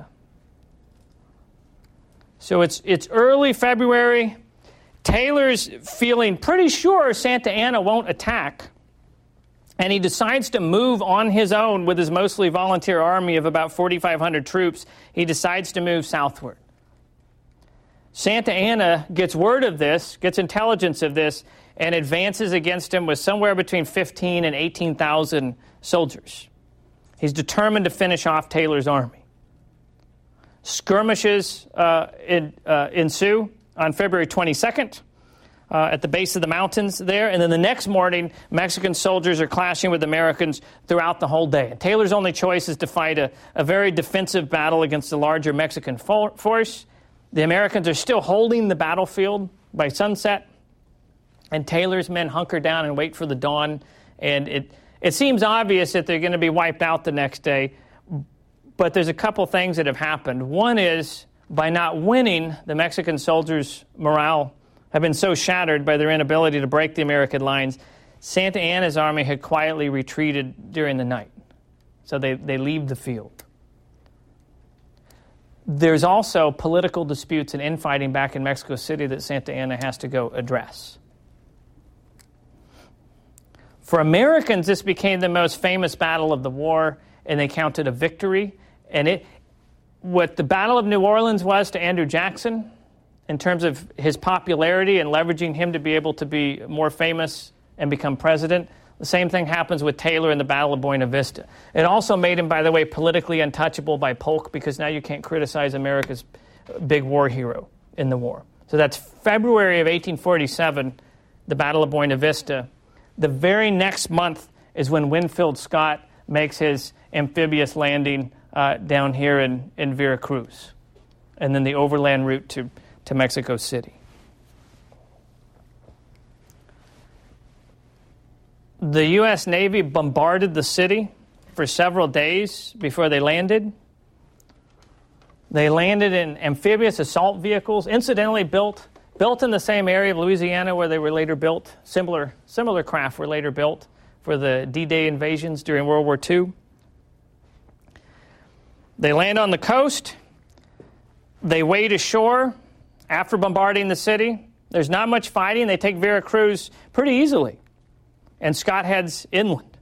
So it's early February. Taylor's feeling pretty sure Santa Anna won't attack, and he decides to move on his own with his mostly volunteer army of about 4,500 troops. He decides to move southward. Santa Anna gets word of this, gets intelligence of this, and advances against him with somewhere between 15 and 18,000 soldiers. He's determined to finish off Taylor's army. Skirmishes ensue on February 22nd at the base of the mountains there. And then the next morning, Mexican soldiers are clashing with Americans throughout the whole day. And Taylor's only choice is to fight a very defensive battle against the larger Mexican force. The Americans are still holding the battlefield by sunset. And Taylor's men hunker down and wait for the dawn. And it seems obvious that they're going to be wiped out the next day, but there's a couple things that have happened. One is, by not winning, the Mexican soldiers' morale have been so shattered by their inability to break the American lines. Santa Anna's army had quietly retreated during the night, so they leave the field. There's also political disputes and infighting back in Mexico City that Santa Anna has to go address. For Americans, this became the most famous battle of the war, and they counted a victory. And what the Battle of New Orleans was to Andrew Jackson, in terms of his popularity and leveraging him to be able to be more famous and become president, the same thing happens with Taylor in the Battle of Buena Vista. It also made him, by the way, politically untouchable by Polk, because now you can't criticize America's big war hero in the war. So that's February of 1847, the Battle of Buena Vista. The very next month is when Winfield Scott makes his amphibious landing down here in Veracruz, and then the overland route to Mexico City. The U.S. Navy bombarded the city for several days before they landed. They landed in amphibious assault vehicles, incidentally built in the same area of Louisiana where they were later built. Similar craft were later built for the D-Day invasions during World War II. They land on the coast. They wade ashore after bombarding the city. There's not much fighting. They take Veracruz pretty easily. And Scott heads inland.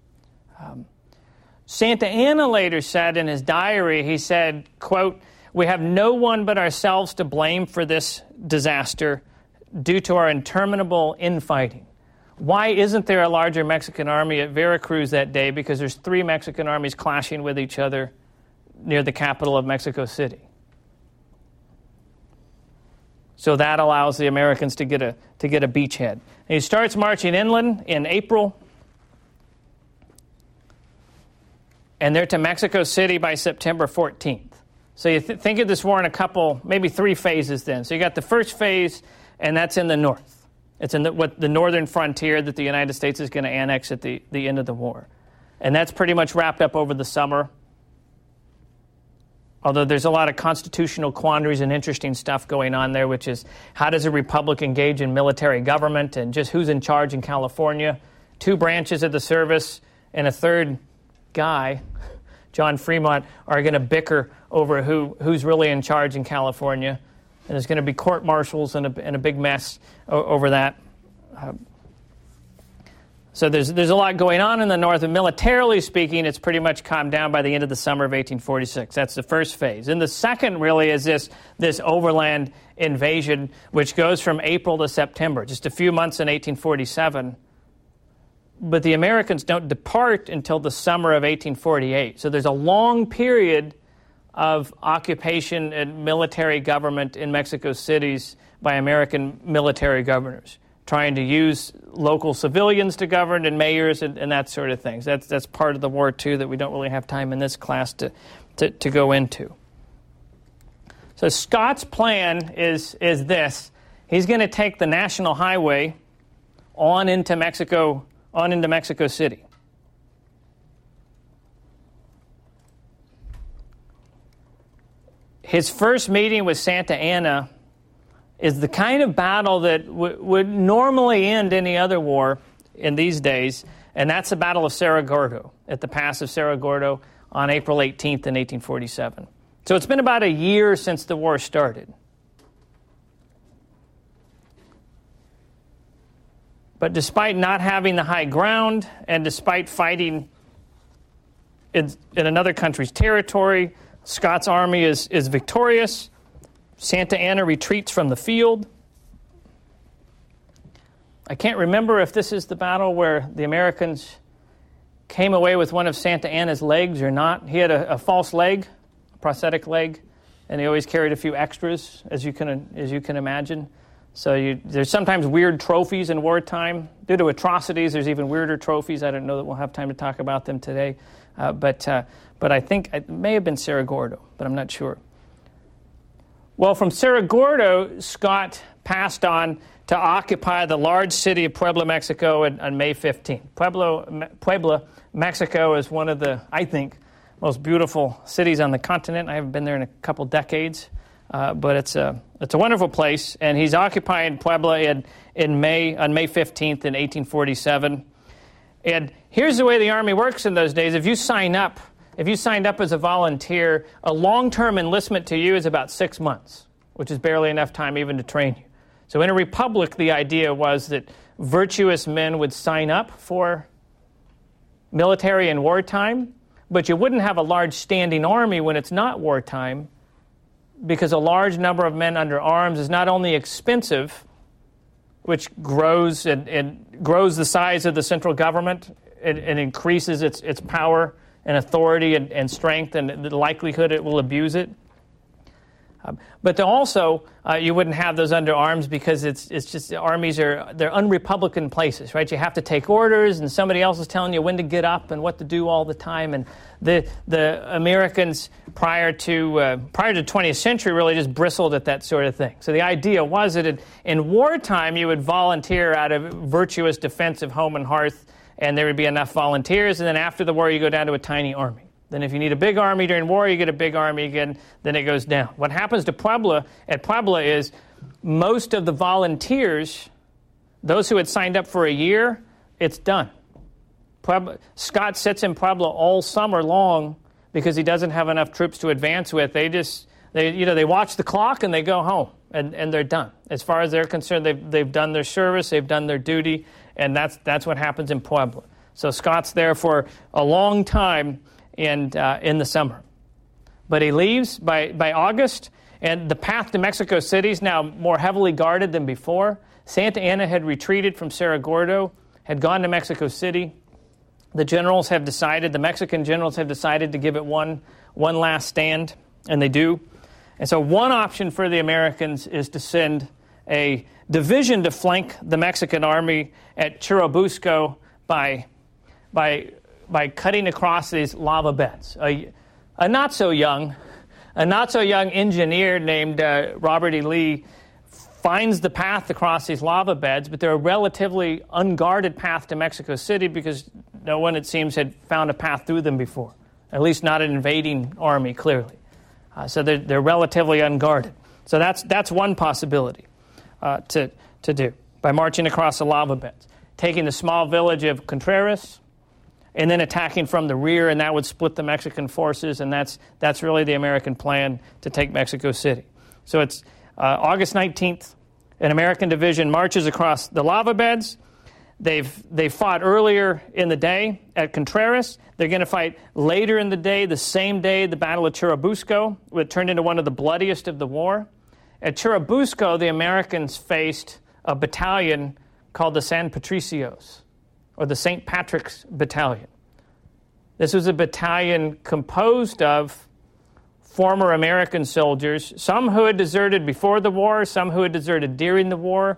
Santa Anna later said in his diary, he said, quote, "We have no one but ourselves to blame for this disaster due to our interminable infighting." Why isn't there a larger Mexican army at Veracruz that day? Because there's 3 Mexican armies clashing with each other near the capital of Mexico City. So that allows the Americans to get a beachhead. And he starts marching inland in April. and they're to Mexico City by September 14th. So you think of this war in a couple, maybe three phases then. So you got the first phase, and that's in the north. It's in the northern frontier that the United States is going to annex at the end of the war. And that's pretty much wrapped up over the summer. Although there's a lot of constitutional quandaries and interesting stuff going on there, which is how does a republic engage in military government and just who's in charge in California. Two branches of the service and a third guy, John Fremont, are going to bicker over who's really in charge in California. And there's going to be court-martials and a big mess over that. So there's a lot going on in the north, and militarily speaking, it's pretty much calmed down by the end of the summer of 1846. That's the first phase. And the second really is this overland invasion, which goes from April to September, just a few months in 1847. But the Americans don't depart until the summer of 1848. So there's a long period of occupation and military government in Mexico cities by American military governors, trying to use local civilians to govern and mayors and that sort of things. That's part of the war, too, that we don't really have time in this class to go into. So Scott's plan is this. He's going to take the National Highway on into Mexico City. His first meeting with Santa Anna is the kind of battle that would normally end any other war in these days, and that's the Battle of Cerro Gordo at the Pass of Cerro Gordo on April 18th in 1847. So it's been about a year since the war started. But despite not having the high ground and despite fighting in another country's territory, Scott's army is victorious. Santa Anna retreats from the field. I can't remember if this is the battle where the Americans came away with one of Santa Anna's legs or not. He had a false leg, a prosthetic leg, and he always carried a few extras, as you can imagine. So there's sometimes weird trophies in wartime. Due to atrocities, there's even weirder trophies. I don't know that we'll have time to talk about them today. But I think it may have been Cerro Gordo, but I'm not sure. Well, from Cerro Gordo, Scott passed on to occupy the large city of Puebla, Mexico on May 15th. Puebla, Mexico is one of the, I think, most beautiful cities on the continent. I haven't been there in a couple decades, but it's a wonderful place. And he's occupying Puebla on May 15th in 1847. And here's the way the Army works in those days. If you signed up as a volunteer, a long-term enlistment to you is about 6 months, which is barely enough time even to train you. So in a republic, the idea was that virtuous men would sign up for military in wartime, but you wouldn't have a large standing army when it's not wartime, because a large number of men under arms is not only expensive, which grows and grows the size of the central government and increases its power and authority and strength and the likelihood it will abuse it. But also, you wouldn't have those under arms because it's just the armies they're unrepublican places, right? You have to take orders, and somebody else is telling you when to get up and what to do all the time. And the Americans prior to 20th century really just bristled at that sort of thing. So the idea was that in wartime you would volunteer out of virtuous defense of home and hearth, and there would be enough volunteers, and then after the war you go down to a tiny army. Then if you need a big army during war, you get a big army again, then it goes down. What happens to Puebla is most of the volunteers, those who had signed up for a year, it's done. Scott sits in Puebla all summer long because he doesn't have enough troops to advance with. They watch the clock and they go home, and they're done. As far as they're concerned, they've done their service, they've done their duty, and that's what happens in Puebla. So Scott's there for a long time in the summer. But he leaves by August, and the path to Mexico City is now more heavily guarded than before. Santa Anna had retreated from Cerro Gordo, had gone to Mexico City. The Mexican generals have decided to give it one last stand, and they do. And so one option for the Americans is to send a division to flank the Mexican army at Churubusco by cutting across these lava beds. A not so young engineer named Robert E. Lee finds the path across these lava beds, but they're a relatively unguarded path to Mexico City because no one, it seems, had found a path through them before, at least not an invading army, clearly. So they're relatively unguarded. So that's one possibility to do, by marching across the lava beds, taking the small village of Contreras, and then attacking from the rear, and that would split the Mexican forces, and that's really the American plan to take Mexico City. So it's August 19th, an American division marches across the lava beds. They fought earlier in the day at Contreras. They're going to fight later in the day, the same day, the Battle of Churubusco, which turned into one of the bloodiest of the war. At Churubusco, the Americans faced a battalion called the San Patricios, or the St. Patrick's Battalion. This was a battalion composed of former American soldiers, some who had deserted before the war, some who had deserted during the war,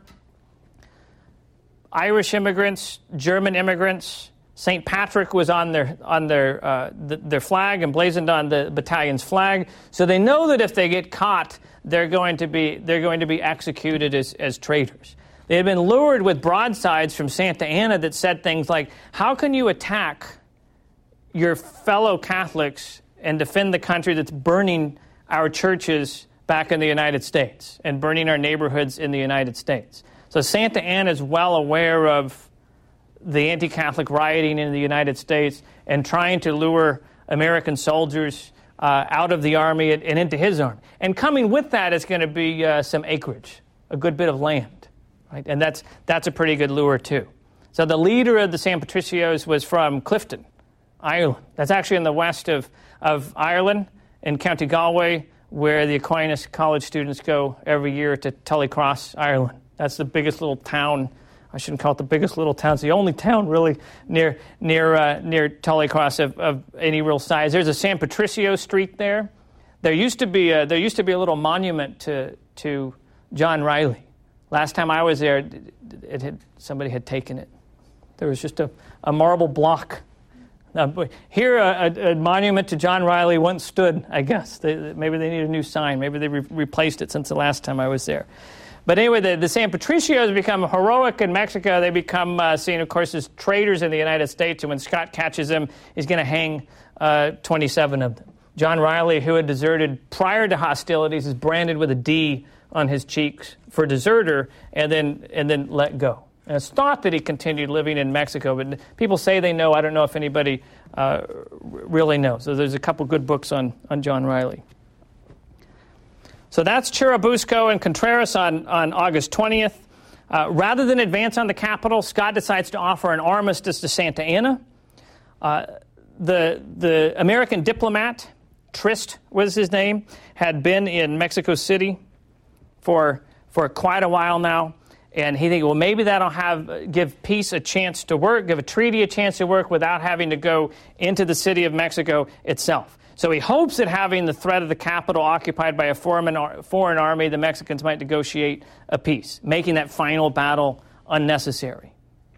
Irish immigrants, German immigrants. St. Patrick was on their flag, emblazoned on the battalion's flag. So they know that if they get caught, they're going to be executed as traitors. They had been lured with broadsides from Santa Anna that said things like, "How can you attack your fellow Catholics and defend the country that's burning our churches back in the United States and burning our neighborhoods in the United States?" So Santa Anna is well aware of the anti-Catholic rioting in the United States and trying to lure American soldiers out of the army and into his army. And coming with that is going to be some acreage, a good bit of land, right? And that's a pretty good lure too. So the leader of the San Patricios was from Clifton, Ireland. That's actually in the west of Ireland, in County Galway, where the Aquinas College students go every year to Tully Cross, Ireland. That's the biggest little town. I shouldn't call it the biggest little town. It's the only town really near Tully Cross of any real size. There's a San Patricio Street there. There used to be a little monument to John Riley. Last time I was there, somebody had taken it. There was just a marble block. Here, a monument to John Riley once stood, I guess. Maybe they need a new sign. Maybe they replaced it since the last time I was there. But anyway, the San Patricios become heroic in Mexico. They become seen, of course, as traitors in the United States. And when Scott catches them, he's going to hang 27 of them. John Riley, who had deserted prior to hostilities, is branded with a D on his cheeks for deserter and then let go. And it's thought that he continued living in Mexico, but people say they know. I don't know if anybody really knows. So there's a couple good books on John Riley. So that's Churubusco and Contreras on August 20th. Rather than advance on the capital, Scott decides to offer an armistice to Santa Anna. The American diplomat, Trist was his name, had been in Mexico City for quite a while now. And he thinks, well, maybe that'll give peace a chance to work, give a treaty a chance to work without having to go into the city of Mexico itself. So he hopes that having the threat of the capital occupied by a foreign army, the Mexicans might negotiate a peace, making that final battle unnecessary.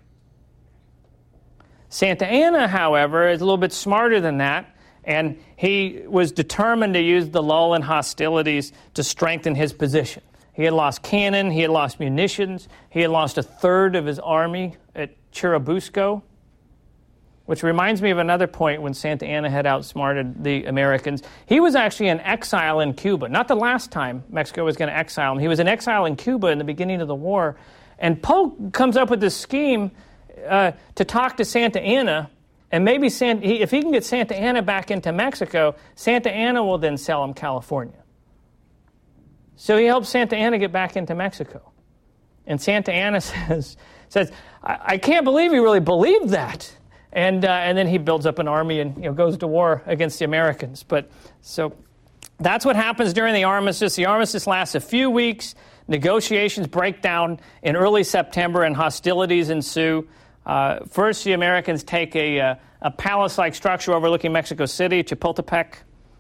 Santa Anna, however, is a little bit smarter than that, and he was determined to use the lull in hostilities to strengthen his position. He had lost cannon, he had lost munitions, he had lost a third of his army at Churubusco, which reminds me of another point when Santa Anna had outsmarted the Americans. He was actually in exile in Cuba. Not the last time Mexico was going to exile him. He was in exile in Cuba in the beginning of the war. And Polk comes up with this scheme to talk to Santa Anna, and maybe if he can get Santa Anna back into Mexico, Santa Anna will then sell him California. So he helps Santa Anna get back into Mexico. And Santa Anna says, I can't believe he really believed that. And then he builds up an army and goes to war against the Americans. But so that's what happens during the armistice. The armistice lasts a few weeks. Negotiations break down in early September, and hostilities ensue. First, the Americans take a palace-like structure overlooking Mexico City, Chapultepec.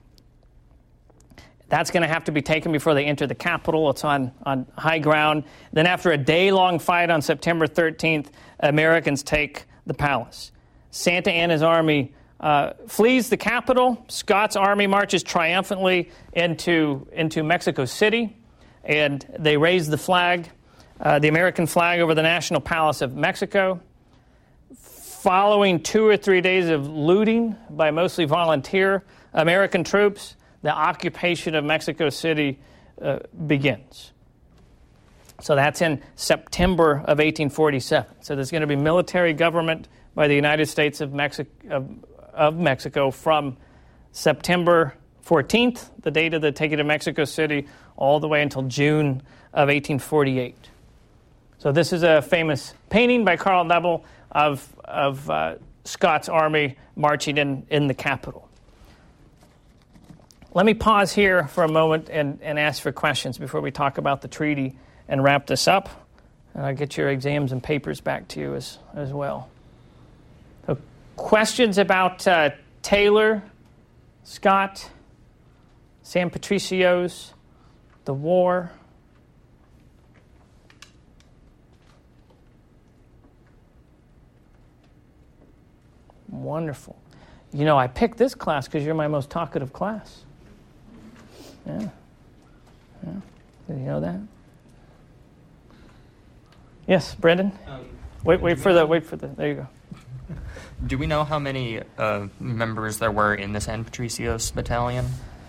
That's going to have to be taken before they enter the capital. It's on high ground. Then after a day-long fight on September 13th, Americans take the palace. Santa Anna's army flees the capital. Scott's army marches triumphantly into Mexico City, and they raise the flag, the American flag, over the National Palace of Mexico. Following 2 or 3 days of looting by mostly volunteer American troops, the occupation of Mexico City begins. So that's in September of 1847. So there's going to be military government by the United States of Mexico from September 14th, the date of the taking of Mexico City, all the way until June of 1848. So this is a famous painting by Carl Nebel of Scott's army marching in the capital. Let me pause here for a moment and ask for questions before we talk about the treaty and wrap this up. And I'll get your exams and papers back to you as well. So questions about Taylor, Scott, San Patricios, the war? Wonderful. You know, I picked this class because you're my most talkative class. Yeah. Did you know that? Yes, Brendan? Wait for the, there you go. Do we know how many members there were in the San Patricios battalion?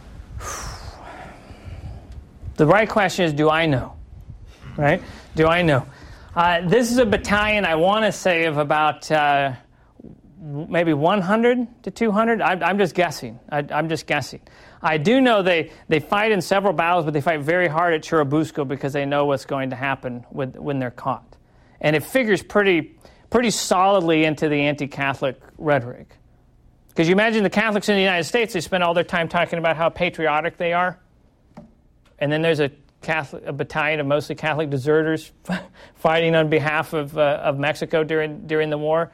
The right question is, do I know? Right? Do I know? This is a battalion, I want to say, of about maybe 100 to 200. I'm just guessing. I'm just guessing. I do know they fight in several battles, but they fight very hard at Churubusco because they know what's going to happen when they're caught. And it figures pretty solidly into the anti-Catholic rhetoric. Because you imagine the Catholics in the United States, they spend all their time talking about how patriotic they are. And then there's a battalion of mostly Catholic deserters fighting on behalf of Mexico during the war.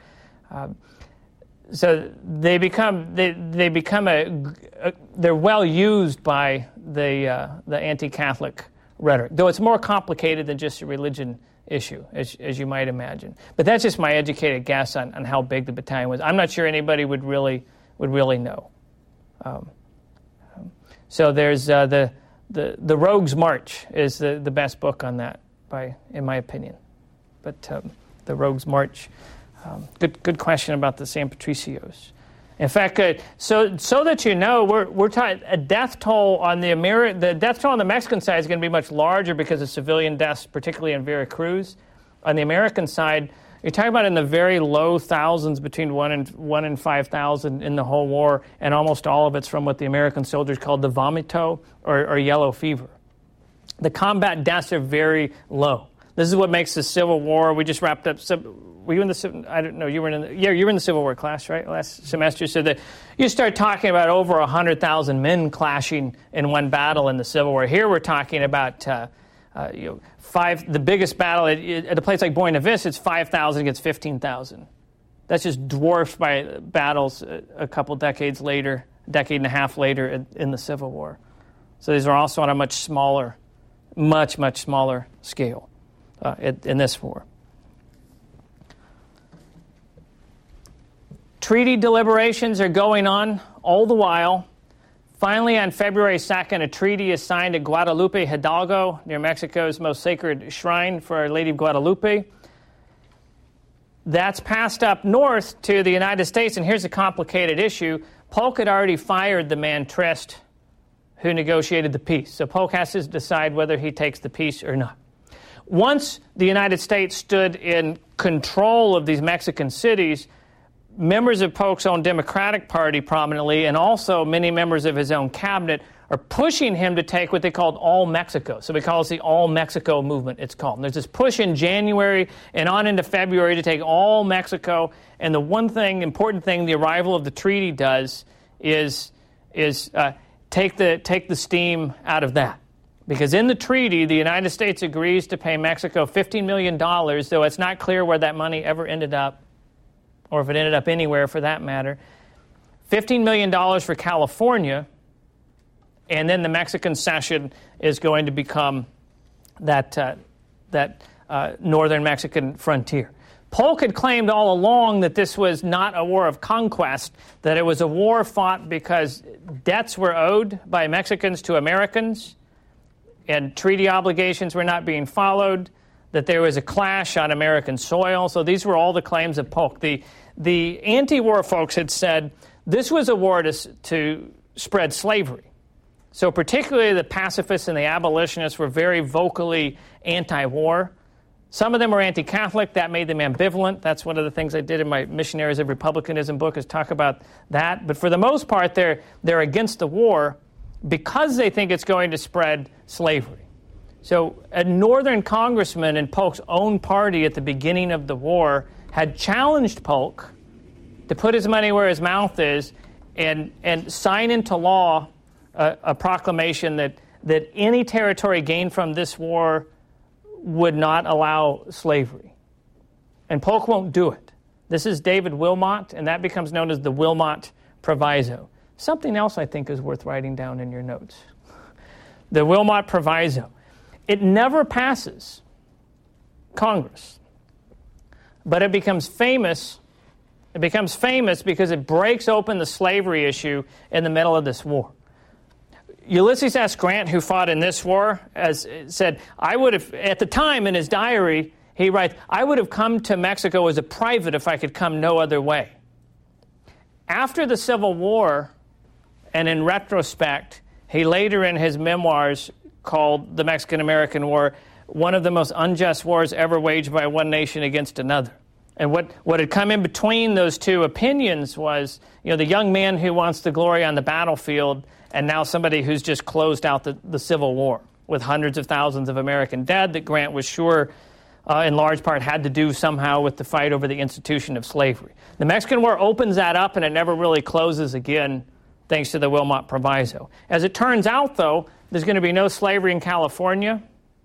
So they're well used by the anti-Catholic rhetoric, though it's more complicated than just a religion issue, as you might imagine. But that's just my educated guess on how big the battalion was. I'm not sure anybody would really know. So there's the Rogue's March is the best book on that, in my opinion. But the Rogue's March. Good question about the San Patricios. In fact, so that you know, we're talking a death toll on the death toll on the Mexican side is going to be much larger because of civilian deaths, particularly in Veracruz. On the American side, you're talking about in the very low thousands, between 1 and 5,000 in the whole war, and almost all of it's from what the American soldiers called the vomito or yellow fever. The combat deaths are very low. This is what makes the Civil War. We just wrapped up. Were you in the? I don't know. You were in the Civil War class, right? Last semester. So that you start talking about over 100,000 men clashing in one battle in the Civil War. Here we're talking about five. The biggest battle at a place like Buena Vista, it's 5,000 against 15,000. That's just dwarfed by battles a couple decades later, decade and a half later in the Civil War. So these are also on a much smaller scale in this war. Treaty deliberations are going on all the while. Finally, on February 2nd, a treaty is signed at Guadalupe Hidalgo, near Mexico's most sacred shrine for Our Lady of Guadalupe. That's passed up north to the United States, and here's a complicated issue. Polk had already fired the man Trist who negotiated the peace. So Polk has to decide whether he takes the peace or not. Once the United States stood in control of these Mexican cities, members of Polk's own Democratic Party prominently, and also many members of his own cabinet, are pushing him to take what they called All Mexico. So we call it the All Mexico movement, it's called. And there's this push in January and on into February to take all Mexico. And the one thing, important thing, the arrival of the treaty does is take the steam out of that. Because in the treaty, the United States agrees to pay Mexico $15 million, though it's not clear where that money ever ended up, or if it ended up anywhere for that matter. $15 million for California, and then the Mexican cession is going to become that northern Mexican frontier. Polk had claimed all along that this was not a war of conquest, that it was a war fought because debts were owed by Mexicans to Americans and treaty obligations were not being followed, that there was a clash on American soil. So these were all the claims of Polk. The anti-war folks had said this was a war to spread slavery. So particularly the pacifists and the abolitionists were very vocally anti-war. Some of them were anti-Catholic. That made them ambivalent. That's one of the things I did in my Missionaries of Republicanism book, is talk about that. But for the most part, they're against the war because they think it's going to spread slavery. So a northern congressman in Polk's own party at the beginning of the war had challenged Polk to put his money where his mouth is and sign into law a proclamation that any territory gained from this war would not allow slavery. And Polk won't do it. This is David Wilmot, and that becomes known as the Wilmot Proviso. Something else I think is worth writing down in your notes. The Wilmot Proviso. It never passes Congress, but it becomes famous. It becomes famous because it breaks open the slavery issue in the middle of this war. Ulysses S. Grant, who fought in this war, said, I would have, at the time in his diary, he writes, I would have come to Mexico as a private if I could come no other way. After the Civil War, and in retrospect, he later in his memoirs called the Mexican-American War one of the most unjust wars ever waged by one nation against another. And what had come in between those two opinions was, the young man who wants the glory on the battlefield, and now somebody who's just closed out the Civil War with hundreds of thousands of American dead that Grant was sure, in large part, had to do somehow with the fight over the institution of slavery. The Mexican War opens that up, and it never really closes again, thanks to the Wilmot Proviso. As it turns out, though, there's going to be no slavery in California,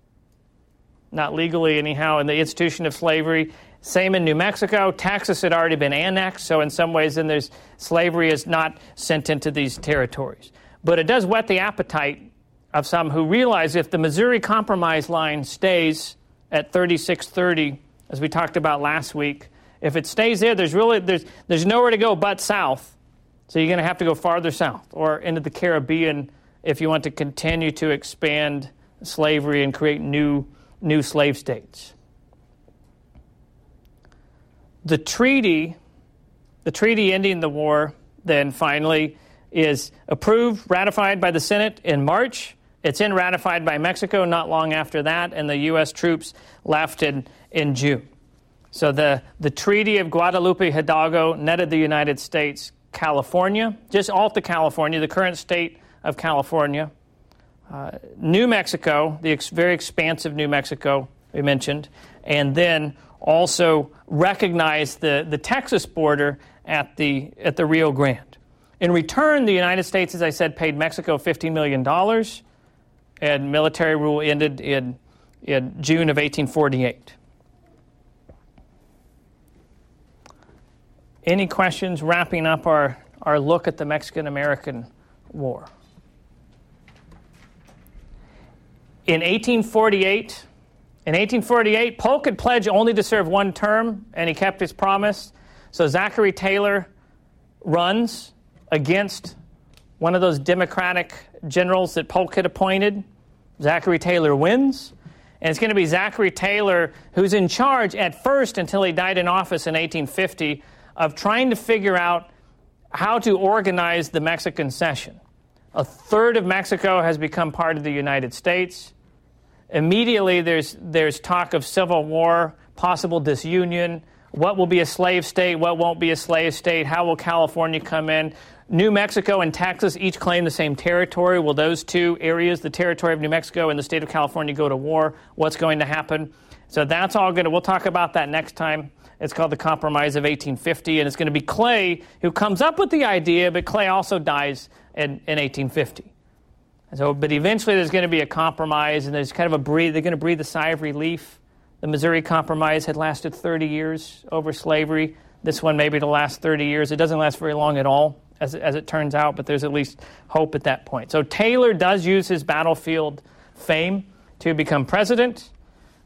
not legally anyhow, in the institution of slavery. Same in New Mexico. Texas had already been annexed, so in some ways then slavery is not sent into these territories. But it does whet the appetite of some who realize if the Missouri Compromise line stays at 3630, as we talked about last week, if it stays there, there's nowhere to go but south. So you're going to have to go farther south or into the Caribbean if you want to continue to expand slavery and create new slave states. The treaty ending the war then finally is approved, ratified by the Senate in March. It's then ratified by Mexico not long after that, and the U.S. troops left in June. So the Treaty of Guadalupe Hidalgo netted the United States California, just Alta California, the current state of California, New Mexico, the very expansive New Mexico we mentioned, and then also recognized the Texas border at the Rio Grande. In return, the United States, as I said, paid Mexico $15 million, and military rule ended in June of 1848. Any questions wrapping up our look at the Mexican-American War? In 1848, Polk had pledged only to serve one term, and he kept his promise. So Zachary Taylor runs against one of those Democratic generals that Polk had appointed. Zachary Taylor wins, and it's going to be Zachary Taylor who's in charge at first until he died in office in 1850 of trying to figure out how to organize the Mexican cession. A third of Mexico has become part of the United States. Immediately, there's talk of civil war, possible disunion. What will be a slave state? What won't be a slave state? How will California come in? New Mexico and Texas each claim the same territory. Will those two areas, the territory of New Mexico and the state of California, go to war? What's going to happen? So that's all good. We'll talk about that next time. It's called the Compromise of 1850, and it's going to be Clay who comes up with the idea, but Clay also dies in 1850. And so, but eventually there's going to be a compromise, and there's kind of they're going to breathe a sigh of relief. The Missouri Compromise had lasted 30 years over slavery. This one maybe to last 30 years. It doesn't last very long at all, as it turns out, but there's at least hope at that point. So Taylor does use his battlefield fame to become president.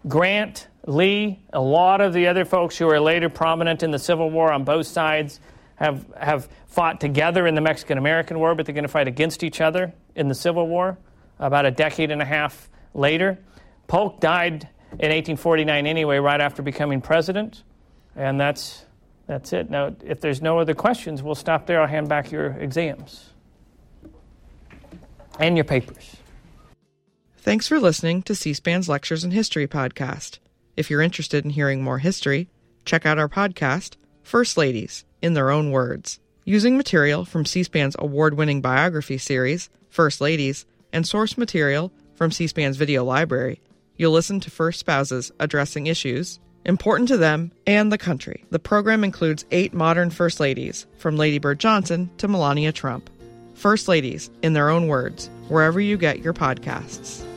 Grant, Lee, a lot of the other folks who are later prominent in the Civil War on both sides have fought together in the Mexican-American War, but they're going to fight against each other in the Civil War about a decade and a half later. Polk died in 1849 anyway, right after becoming president, and that's it. Now, if there's no other questions, we'll stop there. I'll hand back your exams and your papers. Thanks for listening to C-SPAN's Lectures in History podcast. If you're interested in hearing more history, check out our podcast, First Ladies, in Their Own Words. Using material from C-SPAN's award-winning biography series, First Ladies, and source material from C-SPAN's video library, you'll listen to first spouses addressing issues important to them and the country. The program includes 8 modern First Ladies, from Lady Bird Johnson to Melania Trump. First Ladies, in Their Own Words, wherever you get your podcasts.